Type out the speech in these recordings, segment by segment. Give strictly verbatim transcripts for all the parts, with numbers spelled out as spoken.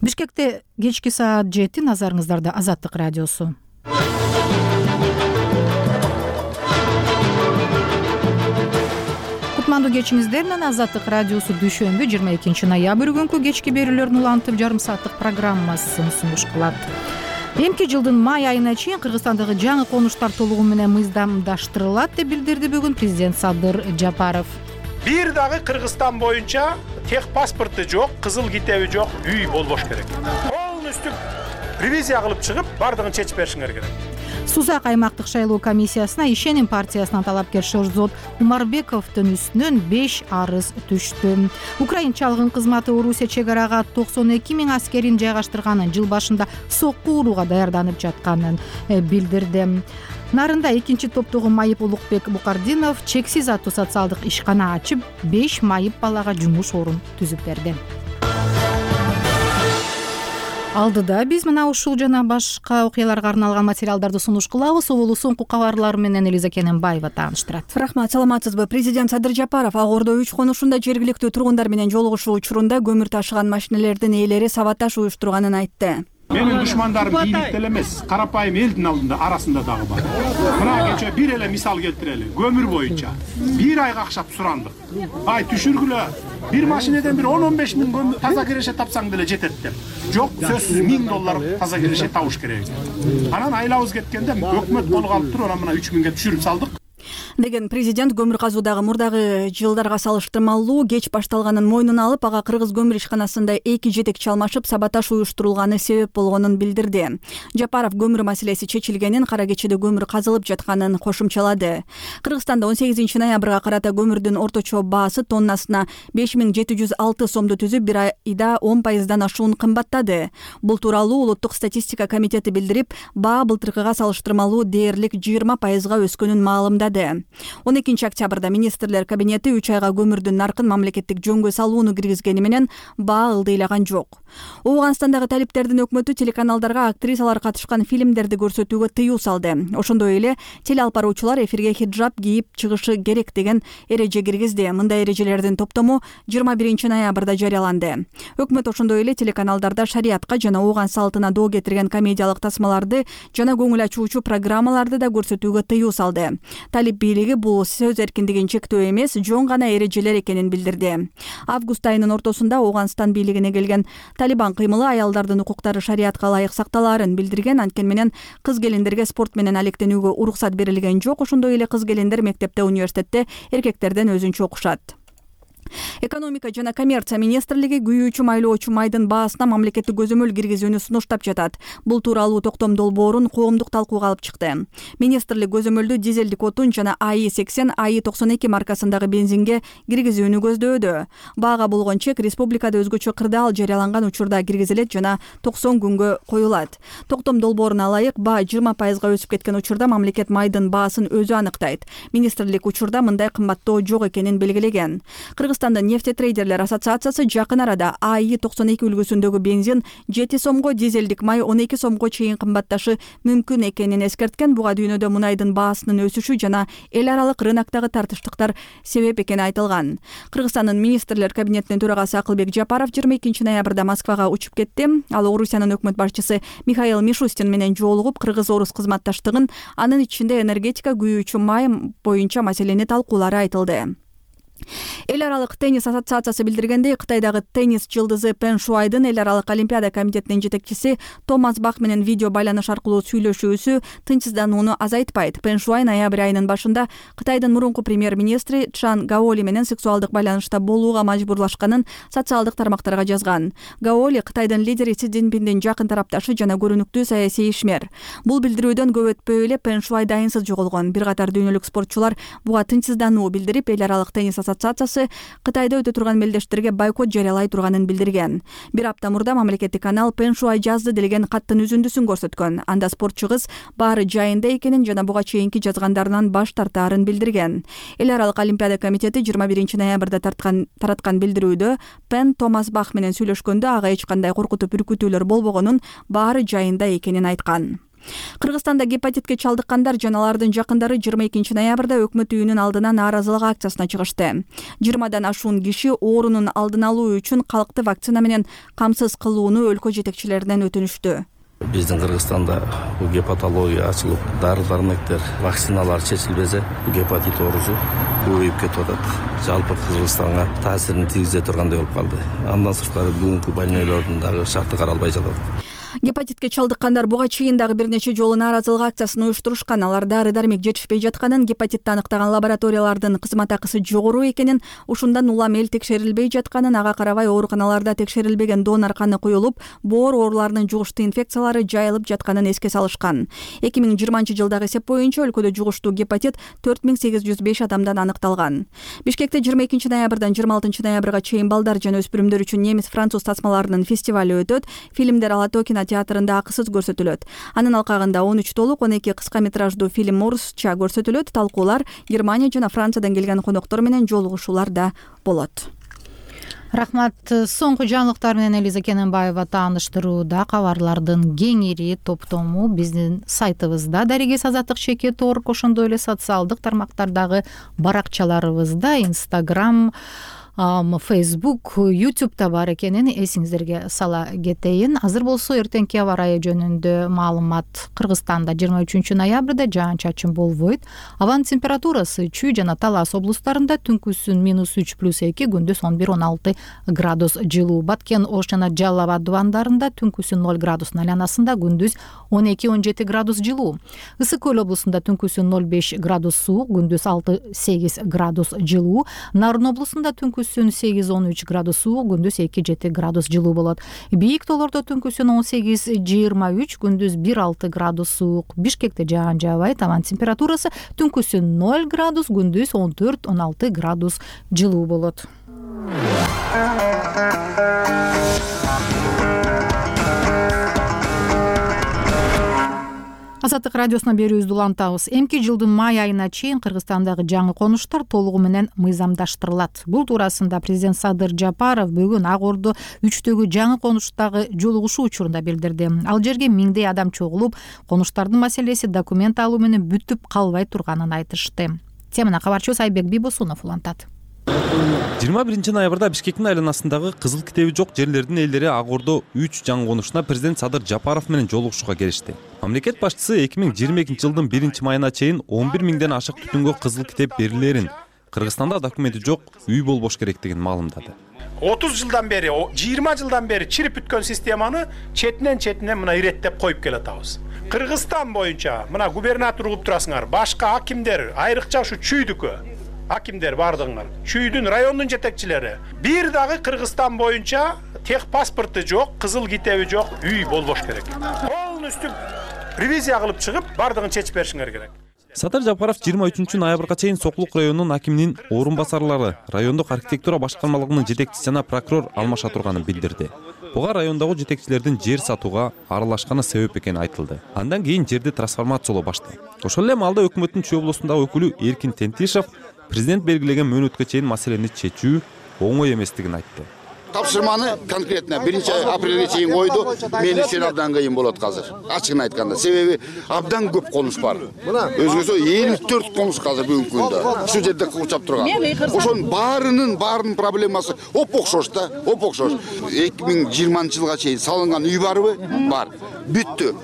Бишкекте кечки саат жети, назарыңыздарда Азаттык радиосу. Кутмандуу кечиңиздер менен Азаттык радиосу дүйшөмбү жыйырма экинчи ноябрь күнкү кечки берүүлөрүн улантып жарым сааттык программасын сунуш кылат. Эмки жылдын май айына чейин Кыргызстандагы жаңы конуштар толугу менен мыйзамдаштырылат деп билдирди бүгүн президент Садыр Жапаров. Бир дагы Кыргызстан боюнча тех паспорту жок, кызыл китеби жок үй болбош керек. Полностью ревизия кылып чыгып, бардыгын чечип беришиңер керек. Сузак аймактык шайлоо комиссиясына Ишеним партиясынан талапкер Шорзод Умарбековдун үстүнөн беш арыз түштү. Украинчалыгын кызматы Орусия чек арага токсон эки миң аскерин жайгаштырганын, жыл башында сокку урууга даярданып жатканын билдирди. Нарында экинчи топтогу майып Улукбек Букардинов чексиз аттуу социалдык ишкана ачып, беш майып балага жумуш орун түзүп берди. Алдыда биз мына ушул жана башка окуяларга арналган материалдарды сунуш кылабыз. Оболу соңку кабарлар менен Элиза Кененбаева тааныштырат. Рахмат, саламатсызбы? Президент Садыр Жапаров Ак Ордо үч конушунда жергиликтүү тургундар менен жолугушуу учурунда көмүр ташыган машинелердин ээлери сабатташ уюштурганын айтты. Менин душмандарым бийликте эле эмес, карапайым элдин алдында арасында дагы бар. Мына кече бир эле мисал келтирели. Көмүр боюнча бир ай какшап сурандык. Ай түшүргүлө бир машинеден бир он он беш миң көмүр таза киреше тапсаң деле жетет деп. Жок, сөзсүз миң доллар таза киреше табыш керек. Анан айлабыз кеткенде өкмөт колго алып туруп, анан мына үч миңге түшүрүп салдык деген президент көмүр казуудагы мурдагы жылдарга салыштырмалуу кеч башталганын мойнуна алып, ага кыргыз көмүр ишканасында эки жетекчи алмашып сабаташ уюштурулганы себеп болгонун билдирди. Жапаров көмүр маселеси чечилгенин, кара кечеде көмүр казылып жатканын кошумчалады. Кыргызстанда он сегизинчи ноябрга карата көмүрдүн орточо баасы тоннасына беш миң жети жүз алты сомду түзүп, бир айда он пайыздан ашуун кымбаттады. Бул тууралуу Улуттук статистика комитети билдирип, баа былтыркыга салыштырмалуу дээрлик жыйырма пайызга өскөнүн маалымдады. он экинчи октябрда министрлер кабинети үч айга көмүрдүн наркын мамлекеттик жөнгө салууну киргизгени менен баа ылдыйлаган жок. Ооганстандагы талиптердин өкмөтү телеканалдарга актрисалар катышкан фильмдерди көрсөтүүгө тыюу салды. Ошондой эле телеалпаруучулар эфирге хиджаб кийип чыгышы керек деген эреже киргизди. Мындай эрежелердин топтому жыйырма биринчи ноябрда жарыяланды. Өкмөт ошондой эле телеканалдарда шариатка жана ооган салтына доо кетирген комедиялык тасмаларды жана көңүл ачуучу программаларды да көрсөтүүгө тыюу салды. Талип бийлиги бул сөз эркиндигин чектөө эмес, жөн гана эрежелер экенин билдирди. Август айынын ортосунда Ооганстан бийлигине келген Талибан кыймылы аялдардын укуктары шариатка ылайык сакталаарын билдирген. Анткени менен кыз келиндерге спорт менен алектенүүгө уруксат берилген жок. Ошондой эле кыз келиндер мектепте, университетте эркектерден өзүнчө окушат. Экономика жана коммерция министрлиги күйүүчү майлоочу майдын баасына мамлекеттик көзөмөл киргизүүнү сунуштап жатат. Бул тууралуу токтом долбоорун коомдук талкууга алып чыкты. Министрлик көзөмөлдү дизелдик отун жана А И сексен, А И токсон эки маркасындагы бензинге киргизүүнү көздөдү. Баага болгон чек республикада өзгөчө кырдаал жарыяланган учурда киргизилет жана токсон күнгө коюлат. Токтом долбооруна ылайык баа жыйырма пайызга өсүп кеткен учурда мамлекет майдын баасын өзү аныктайт. Министрлик учурда мындай кымбаттоо жок экенин белгилеген. Кыргызстандын нефтетрейдерлер ассоциациясы жакын арада А И токсон эки үлгүсүндөгү бензин жети сомго, дизелдик май он эки сомго чейин кымбатташы мүмкүн экенин эскерткен. Буга дүйнөдө мунайдын баасынын өсүшү жана эл аралык рыноктогу тартыштыктар себеп экени айтылган. Кыргызстандын министрлер кабинетинин төрагасы Акылбек Жапаров жыйырма экинчи ноябрда Москвага учуп кетти. Ал Орусиянын өкмөт башчысы Михаил Мишустин менен жолугуп, кыргыз-орус кызматташтыгын, анын ичинде энергетика, күйүүчү май боюнча маселени талкуулары айтылды. Эл аралык теннис ассоциациясы билдиргендей, Кытайдагы теннис жылдызы Пен Шуайдын эл аралык олимпиада комитетинин жетекчиси Томас Бах менен видео байланыш аркылуу сүйлөшүүсү тынчсызданууну азайтпайт. Пен Шуай ноябрь айынын башында Кытайдын мурунку премьер-министри Чжан Гаоли менен сексуалдык байланышта болууга мажбурлашканын социалдык тармактарга жазган. Гаоли Кытайдын лидери Си Цзиньпиндин жакын тарапташы жана көрүнүктүү саясий ишмер. Бул билдирүүдөн көп өтпөй эле Пен Шуай дайынсыз жоголгон. Бир катар дүйнөлүк спортчулар буга тынчсыздануу билдирип, эл аралык теннис ассоциациясы Кытайда өтө турган мелдештерге бойкот жарыялай турганын билдирген. Бир апта мурда мамлекеттик канал Пен Шуай жазды делген каттын үзүндүсүн көрсөткөн. Анда спортчу кыз баары жайында экенин жана буга чейинки жазгандарынан баш тартаарын билдирген. Эл аралык олимпиада комитети жыйырма биринчи ноябрда тарткан тараткан билдирүүдө Пен Томас Бах менен сүйлөшкөндө ага эч кандай коркутуп үркүтүүлөр болбогонун, баары жайында экенин айткан. Кыргызстанда гепатитке чалдыккандар жана алардын жакындары жыйырма экинчи ноябрда өкмөт үйүнүн алдына нааразылык акциясына чыгышты. жыйырмадан ашуун киши оорунун алдын алуу үчүн калкты вакцина менен камсыз кылууну өлкө жетекчилеринен өтүнүштү. Биздин Кыргызстанда бул гепатология ачылып, дары-дармектер, вакциналар чечилбесе, гепатит оорусу көбөйүп кетип атат. Жалпы Кыргызстанга таасирин тийгизе тургандай болуп калды. Андан сырткары бүгүнкү больнойлордун дагы шарты каралбай жатат. Гепатитке чалдыккандар буга чейин дагы бир нече жолу нааразылык акциясын уюштурушкан. Алар дары-дармек жетишпей жатканын, гепатитти аныктаган лабораториялардын кызмат акысы жогору экенин, ушундан улам эл текшерилбей жатканын, ага карабай ооруканаларда текшерилбеген донор каны куюлуп, боор ооруларынын жугуштуу инфекциялары жайылып жатканын эске салышкан. эки миң жыйырманчы жылдагы эсеп боюнча өлкөдө жугуштуу гепатит төрт миң сегиз жүз беш адамдан аныкталган. Бишкекте жыйырма экинчи ноябрдан жыйырма алтынчы ноябрга чейин балдар жана өспүрүмдөр үчүн немис француз тасмаларынын фестивалю өтөт. Фильмдер Алатоо театрында акысыз көрсөтүлөт. Анын алкагында он үч толук, он эки кыска метраждуу фильм орусча көрсөтүлөт. Талкуулар Германия жана Франциядан келген коноктор менен жолугушуулар да болот. Рахмат. Соңку жаңылыктар менен Элиза Кененбаева тааныштырууда. Кабарлардын кеңири топтому биздин сайтыбызда Дарегес Азаттык чекит орг, ошондой эле социалдык тармактардагы баракчаларыбызда, Instagram, Facebook, YouTube'да бар экенин эсиңиздерге сала кетейин. Азыр болсо эртеңки аба ырайы жөнүндө маалымат. Кыргызстанда жыйырма үчүнчү ноябрда жаан-чачын болбойт. Абанын температурасы Чүй жана Талас облустарында түнкүсүн минус үч плюс эки, күндүз он бир он алты градус жылуу. Баткен, Ош жана Жалал Абад дубандарында түнкүсүн ноль градус айланасында, күндүз он эки он жети градус жылуу. Ысык Көл облусунда түнкүсүн ноль беш градус суук, күндүз алты сегиз градус жылуу. Нарын облусунда түнкүсүн сегиз он үч градус суук, күндүз эки жети градус жылуу болот. Бийик тоолордо түнкүсүн он сегиз жыйырма үч, күндүз бир алты градус суук. Бишкекте жаан жаабайт, абанын температурасы түнкүсүн ноль градус, күндүз он төрт он алты градус жылуу болот. Азаттык радиосуна берүүбүздү улантабыз. Эмки жылдын май айына чейин Кыргызстандагы жаңы конуштар толугу менен мыйзамдаштырылат. Бул туурасында президент Садыр Жапаров бүгүн Ак Ордо үчтөгү жаңы конуштагы жолугушуу учурунда билдирди. Ал жерге миңдей адам чогулуп, конуштардын маселеси документ алуу менен бүтүп калбай турганын айтышты. Теманы кабарчыбыз Айбек Бибосунов улантат. жыйырма биринчи ноябрда Бишкектин айланасындагы кызыл китеби жок жерлердин элдери Ак Ордо үч жаңы конушуна президент Садыр Жапаров менен жолугушууга келишти. Мамлекет башчысы эки миң жыйырма экинчи жылдын биринчи майына чейин он бир миңден ашык түтүнгө кызыл китеп берилерин, Кыргызстанда документи жок үй болбош керектигин маалымдады. отуз жылдан бери, жыйырма жылдан бери чирип бүткөн системаны четинен четине мына иреттеп коюп келатабыз. Кыргызстан боюнча мына губернатор угуп турасыңар, башка акимдер, айрыкча ушу Чүйдүкү акимдер бардыңар, Чүйдүн райондун жетекчилери бир дагы Кыргызстан боюнча тех паспорту жок, кызыл китеби жок үй болбош керек. Полностью ревизия кылып чыгып, бардыгын чечип беришиңер керек. Садыр Жапаров жыйырма үчүнчү ноябрга чейин Сокулук районунун акиминин орун басарлары, райондук архитектура башкармалыгынын жетекчиси жана прокурор алмаша турганын билдирди. Буга райондогу жетекчилердин жер сатууга аралашканы себеп экени айтылды. Андан кийин жерди трансформациялоо башталды. Ошол эле маалда өкмөттүн Чүй облусундагы өкүлү Эркин Тентишев президент белгилеген мөөнөткө чейин маселени чечүү оңой эместигин айтты. Тапшырманы конкретно биринчи апрелге чейин койду. Мен үчүн абдан кыйын болот азыр. Ачыгын айтканда, себеби абдан көп конуш бар. Өзгөсө элүү төрт конуш азыр бүгүнкү күндө ушул жерде курчап турган. Ошонун баарынын баарынын проблемасы оп окшош да, оп окшош. эки миң жыйырманчы жылга чейин салынган үй барбы? Бар. Бүттү.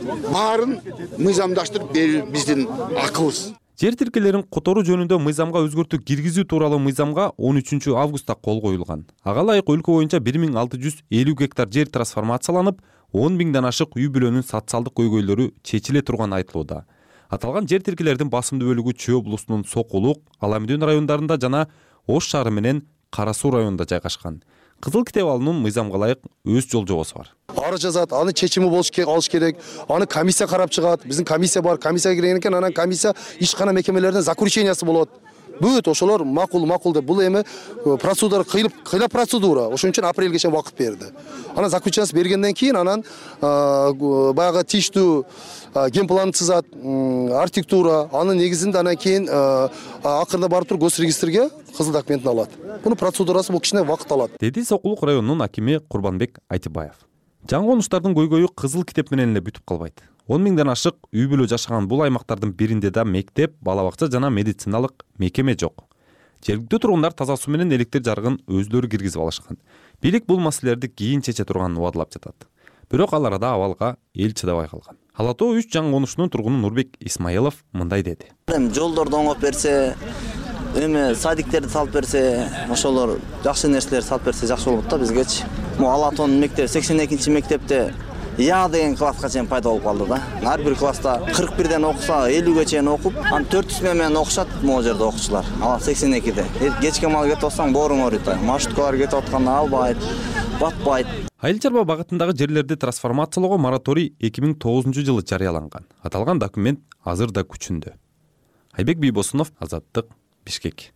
Баарын мыйзамдаштырып берүү биздин акыбыз. Жер тиркелерин которуу жөнүндө мыйзамга өзгөртүү киргизүү тууралуу мыйзамга он үчүнчү августта кол коюлган. Ага ылайык өлкө боюнча бир миң алты жүз элүү гектар жер трансформацияланып, он миңден ашык үй бүлөнүн социалдык көйгөйлөрү чечиле турганы айтылууда. Аталган жер тиркелердин басымдуу бөлүгү Чүй облусунун Сокулук, Аламүдүн райондарында жана Ош шаары менен Кара Суу районунда жайгашкан. Кызыл китеп алуунун мыйзамга ылайык өз жол жобосу бар. Арыз жазат, аны чечими болуш алыш керек. Аны комиссия карап чыгат. Биздин комиссия бар, комиссияга кирген экен, анан комиссия ишкана мекемелердин заключениясы болот. Бүт ошолор макул макул деп бул эми процедура кыйлып, кыйла процедура. Ошон үчүн апрелге чейин убакыт берди. Анан заключениясы бергенден кийин анан баягы тиштүү генплан сызат, архитектура, анын негизинде анан кийин акырында барып туруп госрегистрге кызыл документин алат. Бунун процедурасы бул кичине убакыт алат. Деди Сокулук районунун акими Курбанбек Айтыбаев. Жаңы конуштардын көйгөйү кызыл китеп менен эле бүтүп калбайт. он миңден ашык үй бүлө жашаган бул аймактардын биринде да мектеп, бала бакча жана медициналык мекеме жок. Жергиликтүү тургундар таза суу менен электр жарыгын өздөрү киргизип алышкан. Бийлик бул маселелерди кийин чече турганын убадылап жатат. Бирок ал арада абалга эл чыдабай калган. Ала тоо үч жаңы конушунун тургуну Нурбек Исмаилов мындай деди. Жолдорду оңоп берсе, эми садиктерди салып берсе, ошолор жакшы нерселерди салып берсе жакшы болот да бизгечи. Могу Ала тоонун мектеби сексен экинчи мектепте Я деген класска чейин пайда болуп калды да. Ар бир класста кырк бирден окуса, элүүгө чейин окуп, аны төрт жүз менен окушат могу жерде окуучулар. Ала сексен экиде. Кечке мал кетип атсаң боорун ооруйт. Маршруткалар кетип атканда албайт, батпайт. Айыл чарба багытындагы жерлерди трансформациялоого мораторий эки миң тогузунчу жылы жарыяланган. Аталган документ азыр да күчүндө. Айбек Бийбосунов, Азаттык, Бишкек.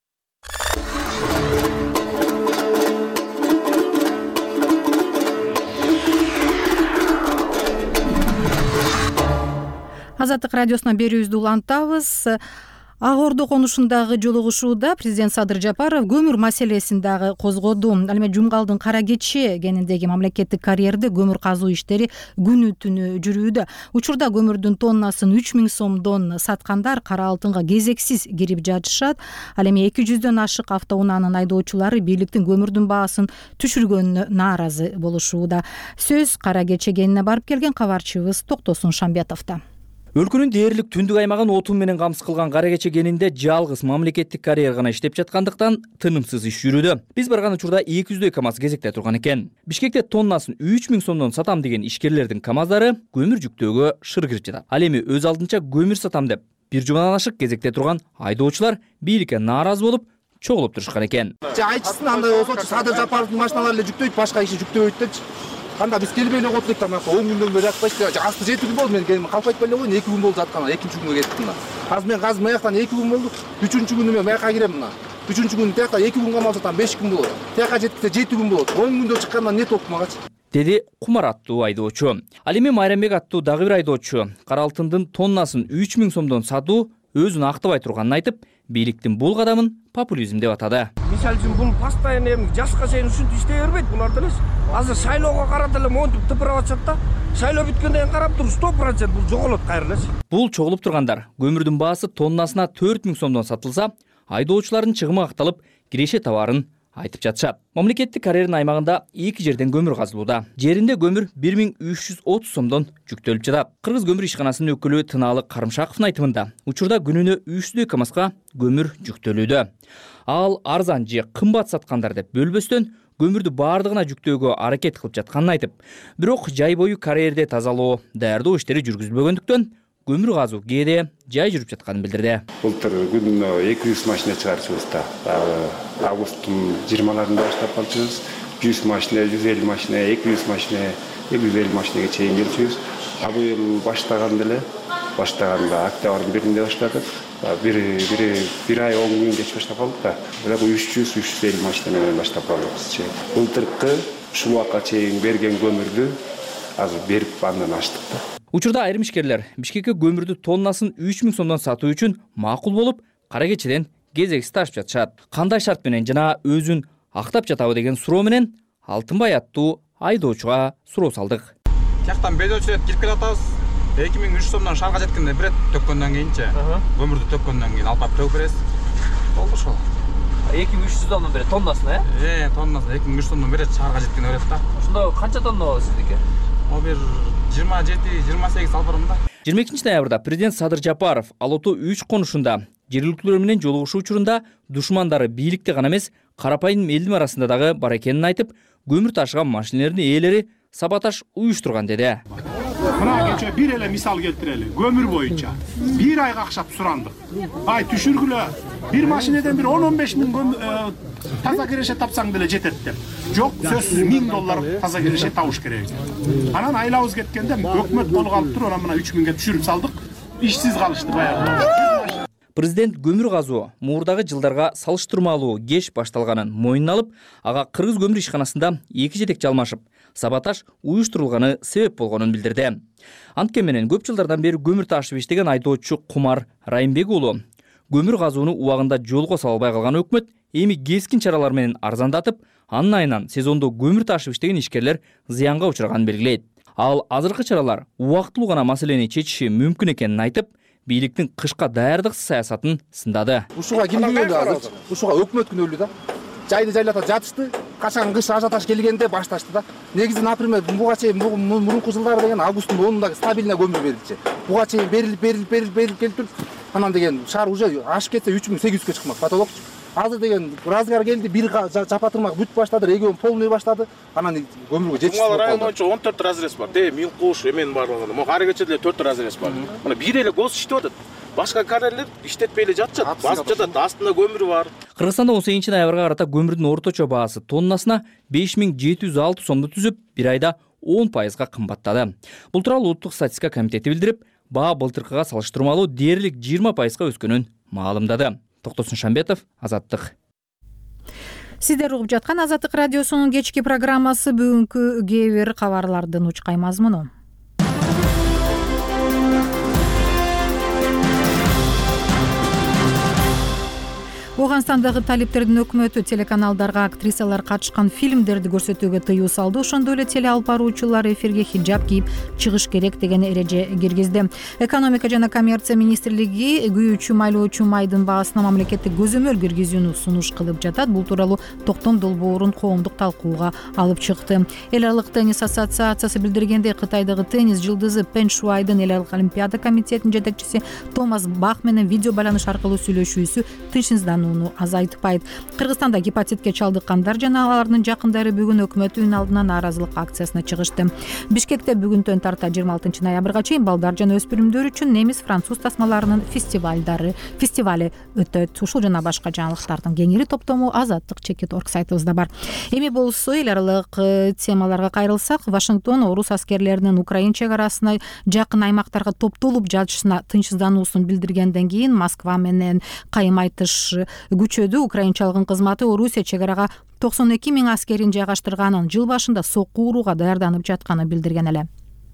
Азаттык радиосуна берүүбүздү улантабыз. Ак Ордо конушундагы жолугушууда президент Садыр Жапаров көмүр маселесин дагы козгоду. Ал эми Жумгалдын Кара Кечи кениндеги мамлекеттик карьерде көмүр казуу иштери күнү түнү жүрүүдө. Учурда көмүрдүн тоннасын үч миң сомдон саткандар кара алтынга кезексиз кирип жатышат. Ал эми эки жүздөн ашык автоунаанын айдоочулары бийликтин көмүрдүн баасын түшүргөнүнө нааразы болушууда. Сөз Кара Кечи кенине барып келген кабарчыбыз Токтосун Шамбетовдо. Өлкөнүн дээрлик түндүк аймагын отун менен камсыз кылган Кара Кечи кенинде жалгыз мамлекеттик карьер гана иштеп жаткандыктан тынымсыз иш жүрүүдө. Биз барган учурда эки жүздөй КАМАЗ кезекте турган экен. Бишкекте тоннасын үч миң сомдон сатам деген ишкерлердин КАМАЗдары көмүр жүктөөгө шыр кирип жатат. Ал эми өз алдынча көмүр сатам деп бир жумадан ашык кезекте турган айдоочулар бийликке нааразы болуп чогулуп турушкан экен. Айтчысын андай болсочу Садыр Жапаровдун машиналары эле жүктөйт, башка иши жүктөбөйт депчи. Канда биз келбей эле отурдук да, он күндөн бери жатпайчы. Асты жети күн болду, мен келип калып кетпей эле койдум, эки күн болду жаткан, экинчи күнгө кеттим мына. Азыр мен азыр маяктан эки күн болду, үчүнчү күнү мен маяка кирем мына. үчүнчү күнү тияка эки күн камалсатам беш күн болот. Тияка жеткенде жети күн болот. он күндө чыккандан не толку магачы? Деди Кумар аттуу айдоочу. Ал эми Майрамбек аттуу дагы бир айдоочу кара алтындын тоннасын үч миң сомдон сатуу өзүн актабай турганын айтып, бийликтин бул кадамын популизм деп атады. Мисалы үчүн бул постоянно эми жашка чейин ушинтип иштей бербейт булар деле. Азыр шайлоого карата эле монтип тыпырап атышат да. Шайлоо бүткөндөн кийин карап туруп сто процент бул жоголот кайра эле. Бул чогулуп тургандар көмүрдүн баасы тоннасына төрт миң сомдон сатылса, айдоочулардын чыгымы акталып, киреше табарын айтып жатышат. Мамлекеттик карьердин аймагында эки жерден көмүр казылууда. Жеринде көмүр бир миң үч жүз отуз сомдон жүктөлүп жатат. Кыргыз көмүр ишканасынын өкүлү Тынаалы Карымшаковдун айтымында, учурда күнүнө үч жүздөй КАМАЗга көмүр жүктөлүүдө. Ал арзан же кымбат саткандар деп бөлбөстөн көмүрдү баардыгына жүктөөгө аракет кылып жатканын айтып, бирок жай бою карьерде тазалоо, даярдоо иштери жүргүзүлбөгөндүктөн көмүр казуу кээде жай жүрүп жатканын билдирди. Былтыр күнүнө эки жүз машина чыгарчыбыз да. Августтун жыйырмаларында баштап калчубуз. жүз машина, жүз элүү машина, эки жүз машина, эки жүз элүү машинеге чейин келчүбүз. А быйыл баштаганда эле, баштаганда октябрдын биринде баштадык. Бир бир бир ай он күн кеч баштап калдык да. Бирок үч жүз үч жүз элүү машина менен баштап калдык. Былтыркы ушул убакка чейин берген көмүрдү азыр берип андан аштык да. Учурда айрым ишкерлер Бишкекке көмүрдү тоннасын үч миң сомдон сатуу үчүн макул болуп, Кара Кечиден кезексиз ташып жатышат. Кандай шарт менен жана өзүн актап жатабы деген суроо менен Алтынбай аттуу айдоочуга суроо салдык. Тияктан бедочулет кирип келатабыз. эки миң үч жүз сомдон шарга жеткенде бир рет төккөндөн кийинчи, көмүрдү төккөндөн кийин алып барып төгүп бересиз. Болду ошол. эки миң үч жүз сомдон берет тоннасына, э? Э, тоннасына эки миң үч жүз сомдон бир рет шарга жеткенде берет да. Ошондо канча тонна болот сиздики? О бир жыйырма жети жыйырма сегиз алып барам да. жыйырма экинчи ноябрда президент Садыр Жапаров Ала тоо үч конушунда жергиликтүүлөр менен жолугушуу учурунда душмандары бийликте гана эмес, карапайым элдин арасында дагы бар экенин айтып, көмүр ташыган машинелердин ээлери саботаж уюштурган деди. Мына кече бир эле мисал келтирели. Көмүр боюнча бир айга акчап сурандык. Ай түшүргүлө бир машинеден бир он он беш миң таза киреше тапсаң деле жетет деп. Жок, сөзсүз миң доллар таза киреше табыш керек. Анан айлабыз кеткенде өкмөт колго алып туруп, анан мына үч миңге түшүрүп салдык. Ишсиз калышты баягы. Президент көмүр казуу муурдагы жылдарга салыштырмалуу кеч башталганын мойнуна алып, ага Кыргыз көмүр ишканасында эки жетекчи алмашып, саботаж уюштурулганы себеп болгонун билдирди. Анткени менен көп жылдардан бери көмүр ташып иштеген айдоочу Кумар Райымбек уулу көмүр казууну убагында жолго сала албай калган өкмөт эми кескин чаралар менен арзандатып, анын айынан сезондо көмүр ташып иштеген ишкерлер зыянга учраганын белгилейт. Ал азыркы чаралар убактылуу гана маселени чечиши мүмкүн экенин айтып, бийликтин кышка даярдык саясатын сындады. Ушуга ким күнөөлүү азыр? Ушуга өкмөт күнөөлүү да. Жайды жайлата жатышты, качан кыш ажаташ келгенде башташты да. Негизи, например, буга чейин мурунку жылдары деген августтун онунда стабильно көмүр берилчи. Буга чейин берилип берилип берилип берилип келип туруп, анан деген шаар уже ашып кетсе үч миң сегиз жүзгө чыкмак потолокчу. Азыр деген разгар келди, бир жапатырмак бүт баштады, регион полный баштады. Анан көмүргө жетишти. Чуңал район боюнча он төрт разрез бар. Де Миң Куш, эмен барлыгы. Могу ары кече деле төрт разрез бар. Мына бир эле гос иштеп атат. Башка карьерлер иштетпей эле жатышат. Басып жатат, астында көмүр бар. Кыргызстанда он сегизинчи ноябрга карата көмүрдүн орточо баасы тоннасына беш миң жети жүз алты сомду түзүп, бир айда он пайызга кымбаттады. Бул тууралуу Улуттук статистика комитети билдирип, баа былтыркыга салыштырмалуу дээрлик жыйырма пайызга өскөнүн маалымдады. Токтосун Шамбетов, Азаттык. Сиздер угуп жаткан Азаттык радиосунун кечки программасы бүгүнкү кээ бир кабарлардын учкай мазмуну. Ооганстандагы талиптердин өкмөтү телеканалдарга актрисалар катышкан фильмдерди көрсөтүүгө тыюу салды. Ошондой эле теле алып баруучулар эфирге хиджаб кийип чыгыш керек деген эреже киргизди. Экономика жана коммерция министрлиги күйүүчү майлоочу майдын баасына мамлекеттик көзөмөл киргизүүнү сунуш кылып жатат. Бул тууралуу токтом долбоорун коомдук талкууга алып чыкты. Эл аралык теннис ассоциациясы билдиргендей, Кытайдагы теннис жылдызы Пен Шуайдын эл аралык олимпиада комитетинин жетекчиси Томас Бах менен видео байланыш аркылуу сүйлөшүүсү тынчсызданууну азайтпайт. Кыргызстанда гепатитке чалдыккандар жана алардын жакындары бүгүн өкмөт үйүнүн алдына нааразылык акциясына чыгышты. Бишкекте бүгүндөн тарта жыйырма алтынчы ноябрга чейин балдар жана өспүрүмдөр үчүн немис француз тасмаларынын фестивалдары фестивали өтөт. Ушул жана башка жаңылыктардын кеңири топтому Азаттык чекит орг сайтыбызда бар. Эми болсо эл аралык темаларга кайрылсак, Вашингтон орус аскерлеринин Украина чек арасына жакын аймактарга топтолуп жатышына тынчсыздануусун билдиргенден кийин Москва менен кайым айтыш күчөдү. Украина чалгын кызматы Орусия чек арага токсон эки миң аскерин жайгаштырганын, жыл башында сокку урууга даярданып жатканын билдирген эле.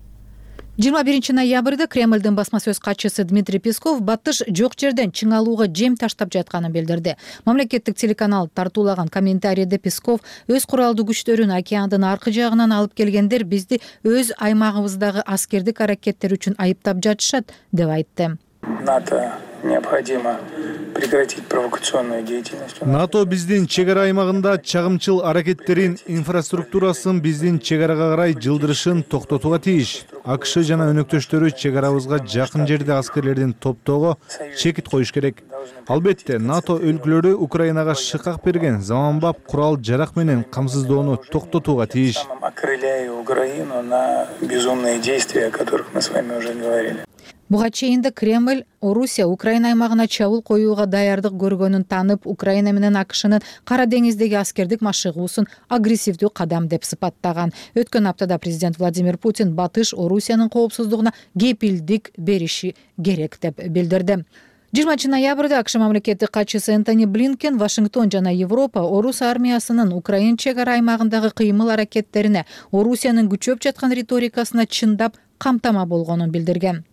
жыйырма биринчи ноябрда Кремлдин басма сөз катчысы Дмитрий Песков Батыш жок жерден чыңалууга жем таштап жатканын билдирди. Мамлекеттик телеканал тартуулаган комментарийде Песков өз куралдуу күчтөрүн океандын аркы жагынан алып келгендер бизди өз аймагыбыздагы аскердик аракеттер үчүн айыптап жатышат деп айтты. НАТО необходимо прекратить провокационную деятельность. НАТО биздин чек ара аймагында чагымчыл аракеттерин, инфраструктурасын биздин чек арага карай жылдырышын токтотууга тийиш. АКШ жана өнөктөштөрү чек арабызга жакын жерде аскерлердин топтоого чекит коюш керек. Албетте, НАТО өлкөлөрү Украинага шыкак берген заманбап курал жарак менен камсыздоону токтотууга тийиш. Окрыляя Украину на безумные действия, о которых мы с вами уже говорили. Буга чейин да Кремль Орусия Украина аймагына чабуул коюуга даярдык көргөнүн танып, Украина менен АКШнын Кара деңиздеги аскердик машыгуусун агрессивдүү кадам деп сыпаттаган. Өткөн аптада президент Владимир Путин Батыш Орусиянын коопсуздугуна кепилдик бериши керек деп билдирди. жыйырманчы ноябрда АКШ мамлекеттик катчысы Энтони Блинкен Вашингтон жана Европа орус армиясынын Украина чек ара аймагындагы кыймыл аракеттерине, Орусиянын күчөп жаткан риторикасына чындап камтама болгонун билдирген.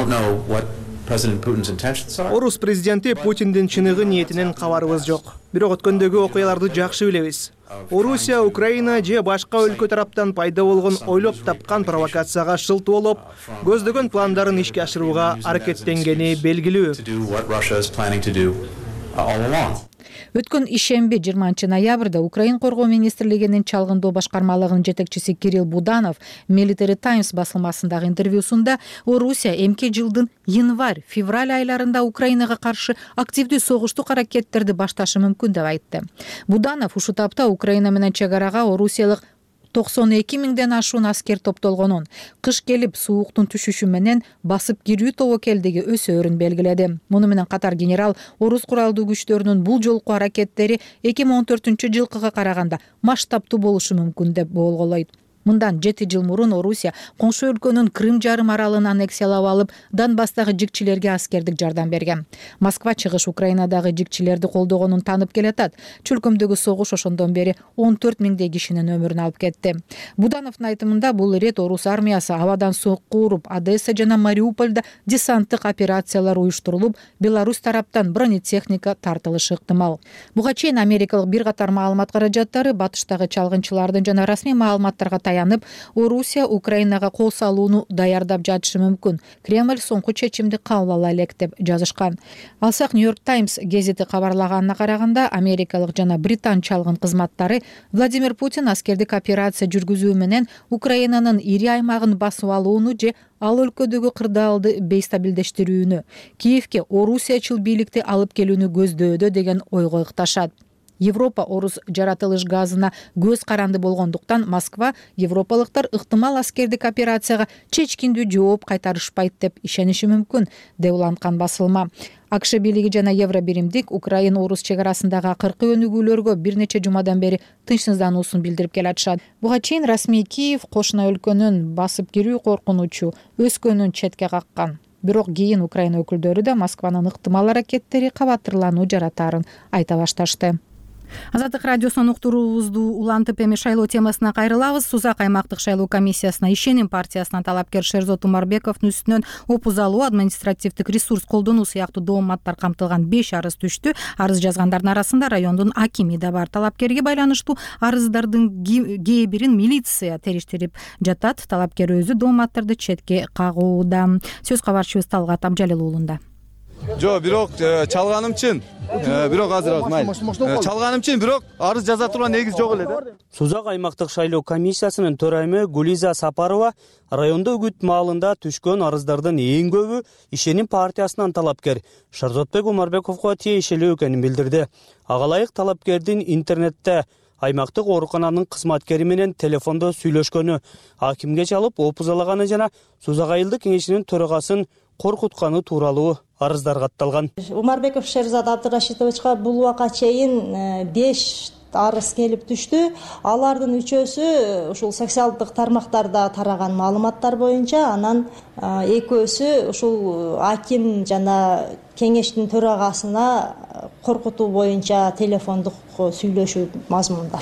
Орус президенти Путиндин чыныгы ниетинен кабарыбыз жок. Бирок өткөндөгү окуяларды жакшы билебиз. Орусия, Украина же башка өлкө тараптан пайда болгон ойлоп тапкан провокацияга шылтуу болуп, көздөгөн пландарын ишке ашырууга аракеттенгени белгилүү. Өткөн ишемби жыйырманчы ноябрда Украина коргоо министрлигинин чалгындоо башкармалыгынын жетекчиси Кирилл Буданов Military Times басылмасындагы интервьюсунда Орусия эмки жылдын январь-февраль айларында Украинага каршы активдүү согуштук аракеттерди башташы мүмкүн деп айтты. Буданов ушул тапта Украина менен чек арага орусиялык токсон эки миңден ашуун аскер топтолгонун, кыш келип сууктун түшүшү менен басып кирүү тобокелдиги өсөөрүн белгиледи. Муну менен катар генерал орус куралдуу күчтөрүнүн бул жолку аракеттери эки миң он төртүнчү жылкыга караганда масштабтуу болушу мүмкүн деп болголойт. Мындан жети жыл мурун Орусия коңшу өлкөнүн Крым жарым аралын аннексиялап алып, Донбасстагы жигчилерге аскердик жардам берген. Москва чыгыш Украинадагы жигчилерди колдогонун танып келатат. Чөлкөмдөгү согуш ошондон бери он төрт миңдей кишинин өмүрүн алып кетти. Будановдун айтымында бул ирет орус армиясы абадан сокку уруп, Одесса жана Мариупольдо десанттык операциялар уюштурулуп, Беларусь тараптан бронетехника тартылышы ыктымал. Буга чейин америкалык бир катар маалымат каражаттары батыштагы чалгынчылардын жана расмий маалыматтарга таянып, Орусия Украинага кол салууну даярдап жатышы мүмкүн. Кремль соңку чечимди кабыл ала элек деп жазышкан. Алсак Нью-Йорк Таймс гезити кабарлаганына караганда, Америкалык жана Британ чалгын кызматтары Владимир Путин аскердик операция жүргүзүү менен Украинанын ири аймагын басып алууну же ал өлкөдөгү кырдаалды бейстабилдештирүүнү, Киевке орусиячыл бийликти алып келүүнү көздөөдө деген ойго ыкташат. Европа орус жаратылыш газына көз каранды болгондуктан Москва европалыктар ыктымал аскердик операцияга чечкиндүү жооп кайтарышпайт деп ишениши мүмкүн, деп уланткан басылма. АКШ бийлиги жана Евробиримдик Украина-Орус чек арасындагы акыркы өнүгүүлөргө бир нече жумадан бери тынчсыздануусун билдирип келатышат. Буга чейин расмий Киев кошуна өлкөнүн басып кирүү коркунучу өскөнүн четке каккан. Бирок кийин Украина өкүлдөрү да Москванын ыктымал аракеттери кабаттырлануу жаратаарын айта башташты. Азаттык радиосунун уктуруубузду улантып эми шайлоо темасына кайрылабыз. Сузак аймактык шайлоо комиссиясына ишеним партиясынан талапкер Шерзот Умарбековдун үстүнөн опуз алуу, административдик ресурс колдонуу сыяктуу дооматтар камтылган беш арыз түштү. Арыз жазгандардын арасында райондун акими да бар. Талапкерге байланыштуу арыздардын кээ бирин милиция териштирип жатат. Талапкер өзү дооматтарды четке кагууда. Сөз кабарчыбыз Талгат Абжалил уулунда. Жо, бирок чалганым чын. Бирок азыр майыл. Чалганым чын, бирок арыз жаза турган негиз жок эле да. Сузак аймактык шайлоо комиссиясынын төрайымы Гулиза Сапарова райондо үгүт маалында түшкөн арыздардын эң көбү ишеним партиясынан талапкер Шерзотбек Умарбековго тиешелүү экенин билдирди. Ага ылайык талапкердин интернетте аймактык оорукананын кызматкери менен телефондо сүйлөшкөнү, акимге чалып опузалаганы жана Сузак айылдык кеңешинин төрагасын коркутканы тууралуу арыздар катталган. Умарбеков Шерзат Абдырашитовичка бул убакка чейин беш арыз келип түштү. Алардын үчөөсү ушул социалдык тармактарда тараган маалыматтар боюнча, анан экөөсү ушул аким жана кеңештин төрагасына коркутуу боюнча телефондук сүйлөшүү мазмунда.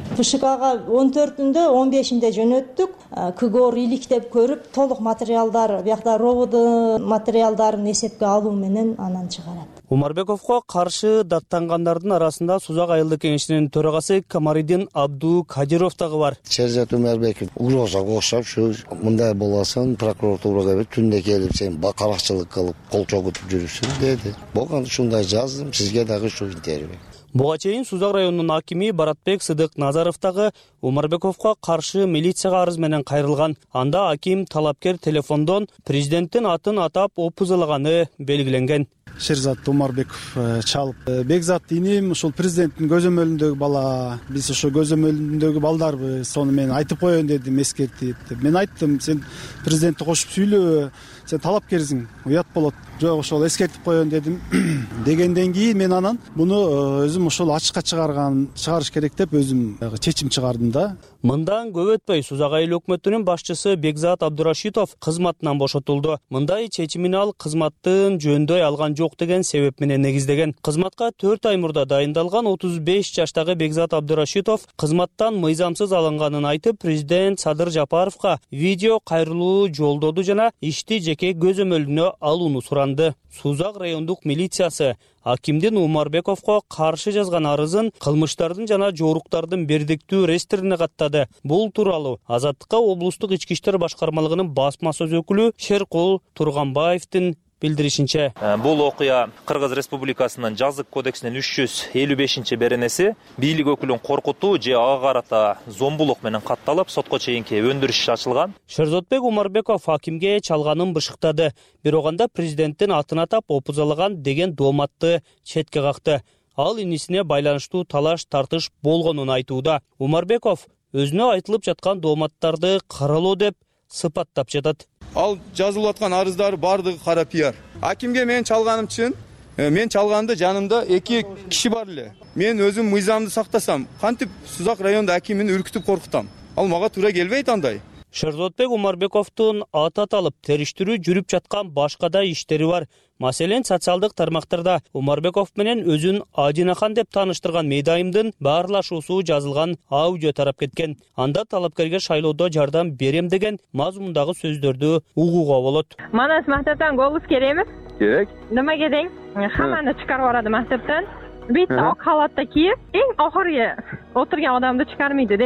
ПШКга он төртүндө он бешинде жөнөттүк. КГОР иликтеп көрүп, толук материалдар, биякта робот материалдарын эсепке алуу менен анан чыгарат. Умарбековго каршы даттангандардын арасында Сузак айылдык кеңешинин төрагасы Камаридин Абду Кадиров дагы бар. Шерзат Умарбеков угрозага окшоп, ушу мындай боласың, прокуратурага түндө келип сен каракчылык кылып, кол чогутуп жүрүпсүң деди. Болгон ушундай жаздым, сизге дагы ушу интервью. Буга чейин Сузак районунун акими Баратбек Сыдык Назаров дагы Умарбековго каршы милицияга арыз менен кайрылган. Анда аким талапкер телефондон президенттин атын атап опузалаганы белгиленген. Шерзат Умарбеков чалып, Бекзат иним ушул президенттин көзөмөлүндөгү бала, биз ошо көзөмөлүндөгү балдарбы, сону мен айтып коеюн дедим, эскертип. Мен айттым, сен президентти кошуп сүйлөө, сен талапкерсиң, уят болот. Жок, ошол эскертип коеюн дедим. Дегенден кийин мен анан буну өзүм ошол ачыкка чыгарган, чыгарыш керек деп өзүм чечим чыгардым да. Мындан көп өтпөй Сузак айыл өкмөтүнүн башчысы Бекзат Абдурашитов кызматынан бошотулду. Мындай чечимин ал кызматтын жөндөй алган жок деген себеп менен негиздеген. Кызматка төрт ай мурда дайындалган отуз беш жаштагы Бекзат Абдурашитов кызматтан мыйзамсыз алынганын айтып, президент Садыр Жапаровго видео кайрылуу жолдоду жана ишти жеке көзөмөлүнө алууну суранды. Сузак райондук милициясы акимдин Умарбековго каршы жазган арызын кылмыштардын жана жоруктардын бердиктүү реестрине каттады. Бул тууралуу Азаттыкка облустук ички иштер башкармалыгынын басма сөз өкүлү Шеркул Турганбаевдин билдиришинче. Бул окуя Кыргыз Республикасынын жазык кодексинин үч жүз элүү бешинчи беренеси бийлик өкүлүн коркутуу же ага карата зомбулук менен катталып, сотко чейинки өндүрүш иши ачылган. Шерзотбек Умарбеков акимге чалганын бышыктады. Бирок анда президенттин атын атап опузалаган деген дооматты четке какты. Ал инисине байланыштуу талаш тартыш болгонун айтууда. Умарбеков өзүнө айтылып жаткан дооматтарды каралоо деп сыпаттап жатат. Ал жазылып аткан арыздар бардыгы кара пиар. Акимге мен чалганым чын. Мен чалганды жанымда эки киши бар эле. Мен өзүм мыйзамды сактасам, кантип Сузак районунда акимин үркүтүп коркутам? Ал мага туура келбейт андай. Шерзотбек Умарбековдун аты аталып териштирүү жүрүп жаткан башка да иштери бар. Маселен, социалдык тармактарда Умарбеков менен өзүн Адинахан деп тааныштырган мейдайымдын баарлашуусу жазылган аудио тарап кеткен. Анда талапкерге шайлоодо жардам берем деген мазмундагы сөздөрдү угууга болот. Мана мектептен голубус кереми? Керек. Немеге дең? Хамманы чыгарып барады мектептен. Бит ак халатта кийип, эң ахыргы отурган адамды чыгармайды дең.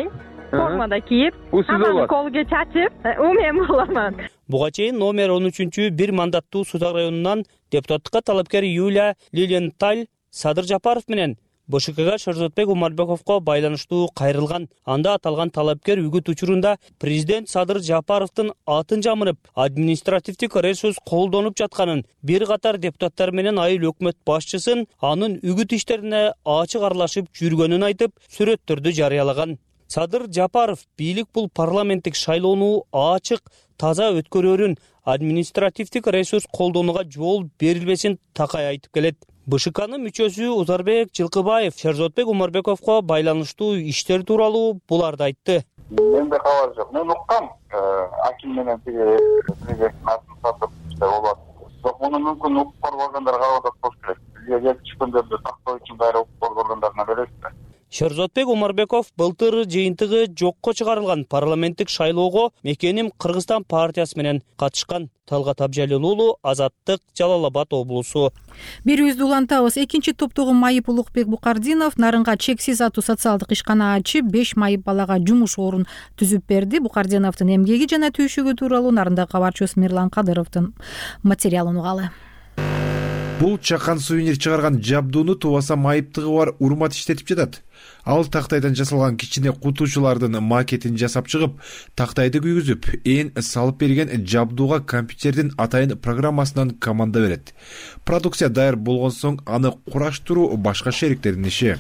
формада кийип анан колго чачып у мен боламан. Буга чейин номер он үчүнчү бир мандаттуу Сузак районунан депутаттыкка талапкер Юлия Лилиенталь Садыр Жапаров менен БШКга Шерзотбек Умарбековго байланыштуу кайрылган. Анда аталган талапкер үгүт учурунда президент Садыр Жапаровдун атын жамырып, административдик ресурс колдонуп жатканын, бир катар депутаттар менен айыл өкмөт башчысын анын үгүт иштерине ачык аралашып жүргөнүн айтып, сүрөттөрдү жарыялаган. Садыр Жапаров бийлик бул парламенттик шайлоону ачык, таза өткөрөрүн, административдик ресурс колдонууга жол берилбесин такай айтып келет. БШКнын мүчөсү Узарбек Жылкыбаев Шерзотбек Умарбековго байланыштуу иштер тууралуу буларды айтты. Менде кабар жок. Мен уккам, аким менен тиги президенттин атын сатып болот. Бирок муну мүмкүн укук коргоо органдары кабылдап болуш керек. Бизге келип түшкөндөрдү тактоо үчүн кайра укук коргоо органдарына бересиздер. Шерзотбек Умарбеков былтыр жыйынтыгы жокко чыгарылган парламенттик шайлоого Мекеним Кыргызстан партиясы менен катышкан. Талгат Абжалил уулу, Азаттык, Жалал Абад облусу. Берүүбүздү улантабыз. Экинчи топтогу майып Улукбек Букардинов Нарынга чексиз аттуу социалдык ишкана ачып, беш майып балага жумуш орун түзүп берди. Букардиновдун эмгеги жана түйшүгү тууралуу Нарындагы кабарчыбыз Мирлан Кадыровдун материалын угалы. Бул чакан сувенир чыгарган жабдууну тубаса майыптыгы бар урмат иштетип жатат. Ал тактайдан жасалган кичине кутуучулардын макетин жасап чыгып, тактайды күйгүзүп, ээн салып берген жабдууга компьютердин атайын программасынан команда берет. Продукция даяр болгон соң аны кураштыруу башка шериктердин иши.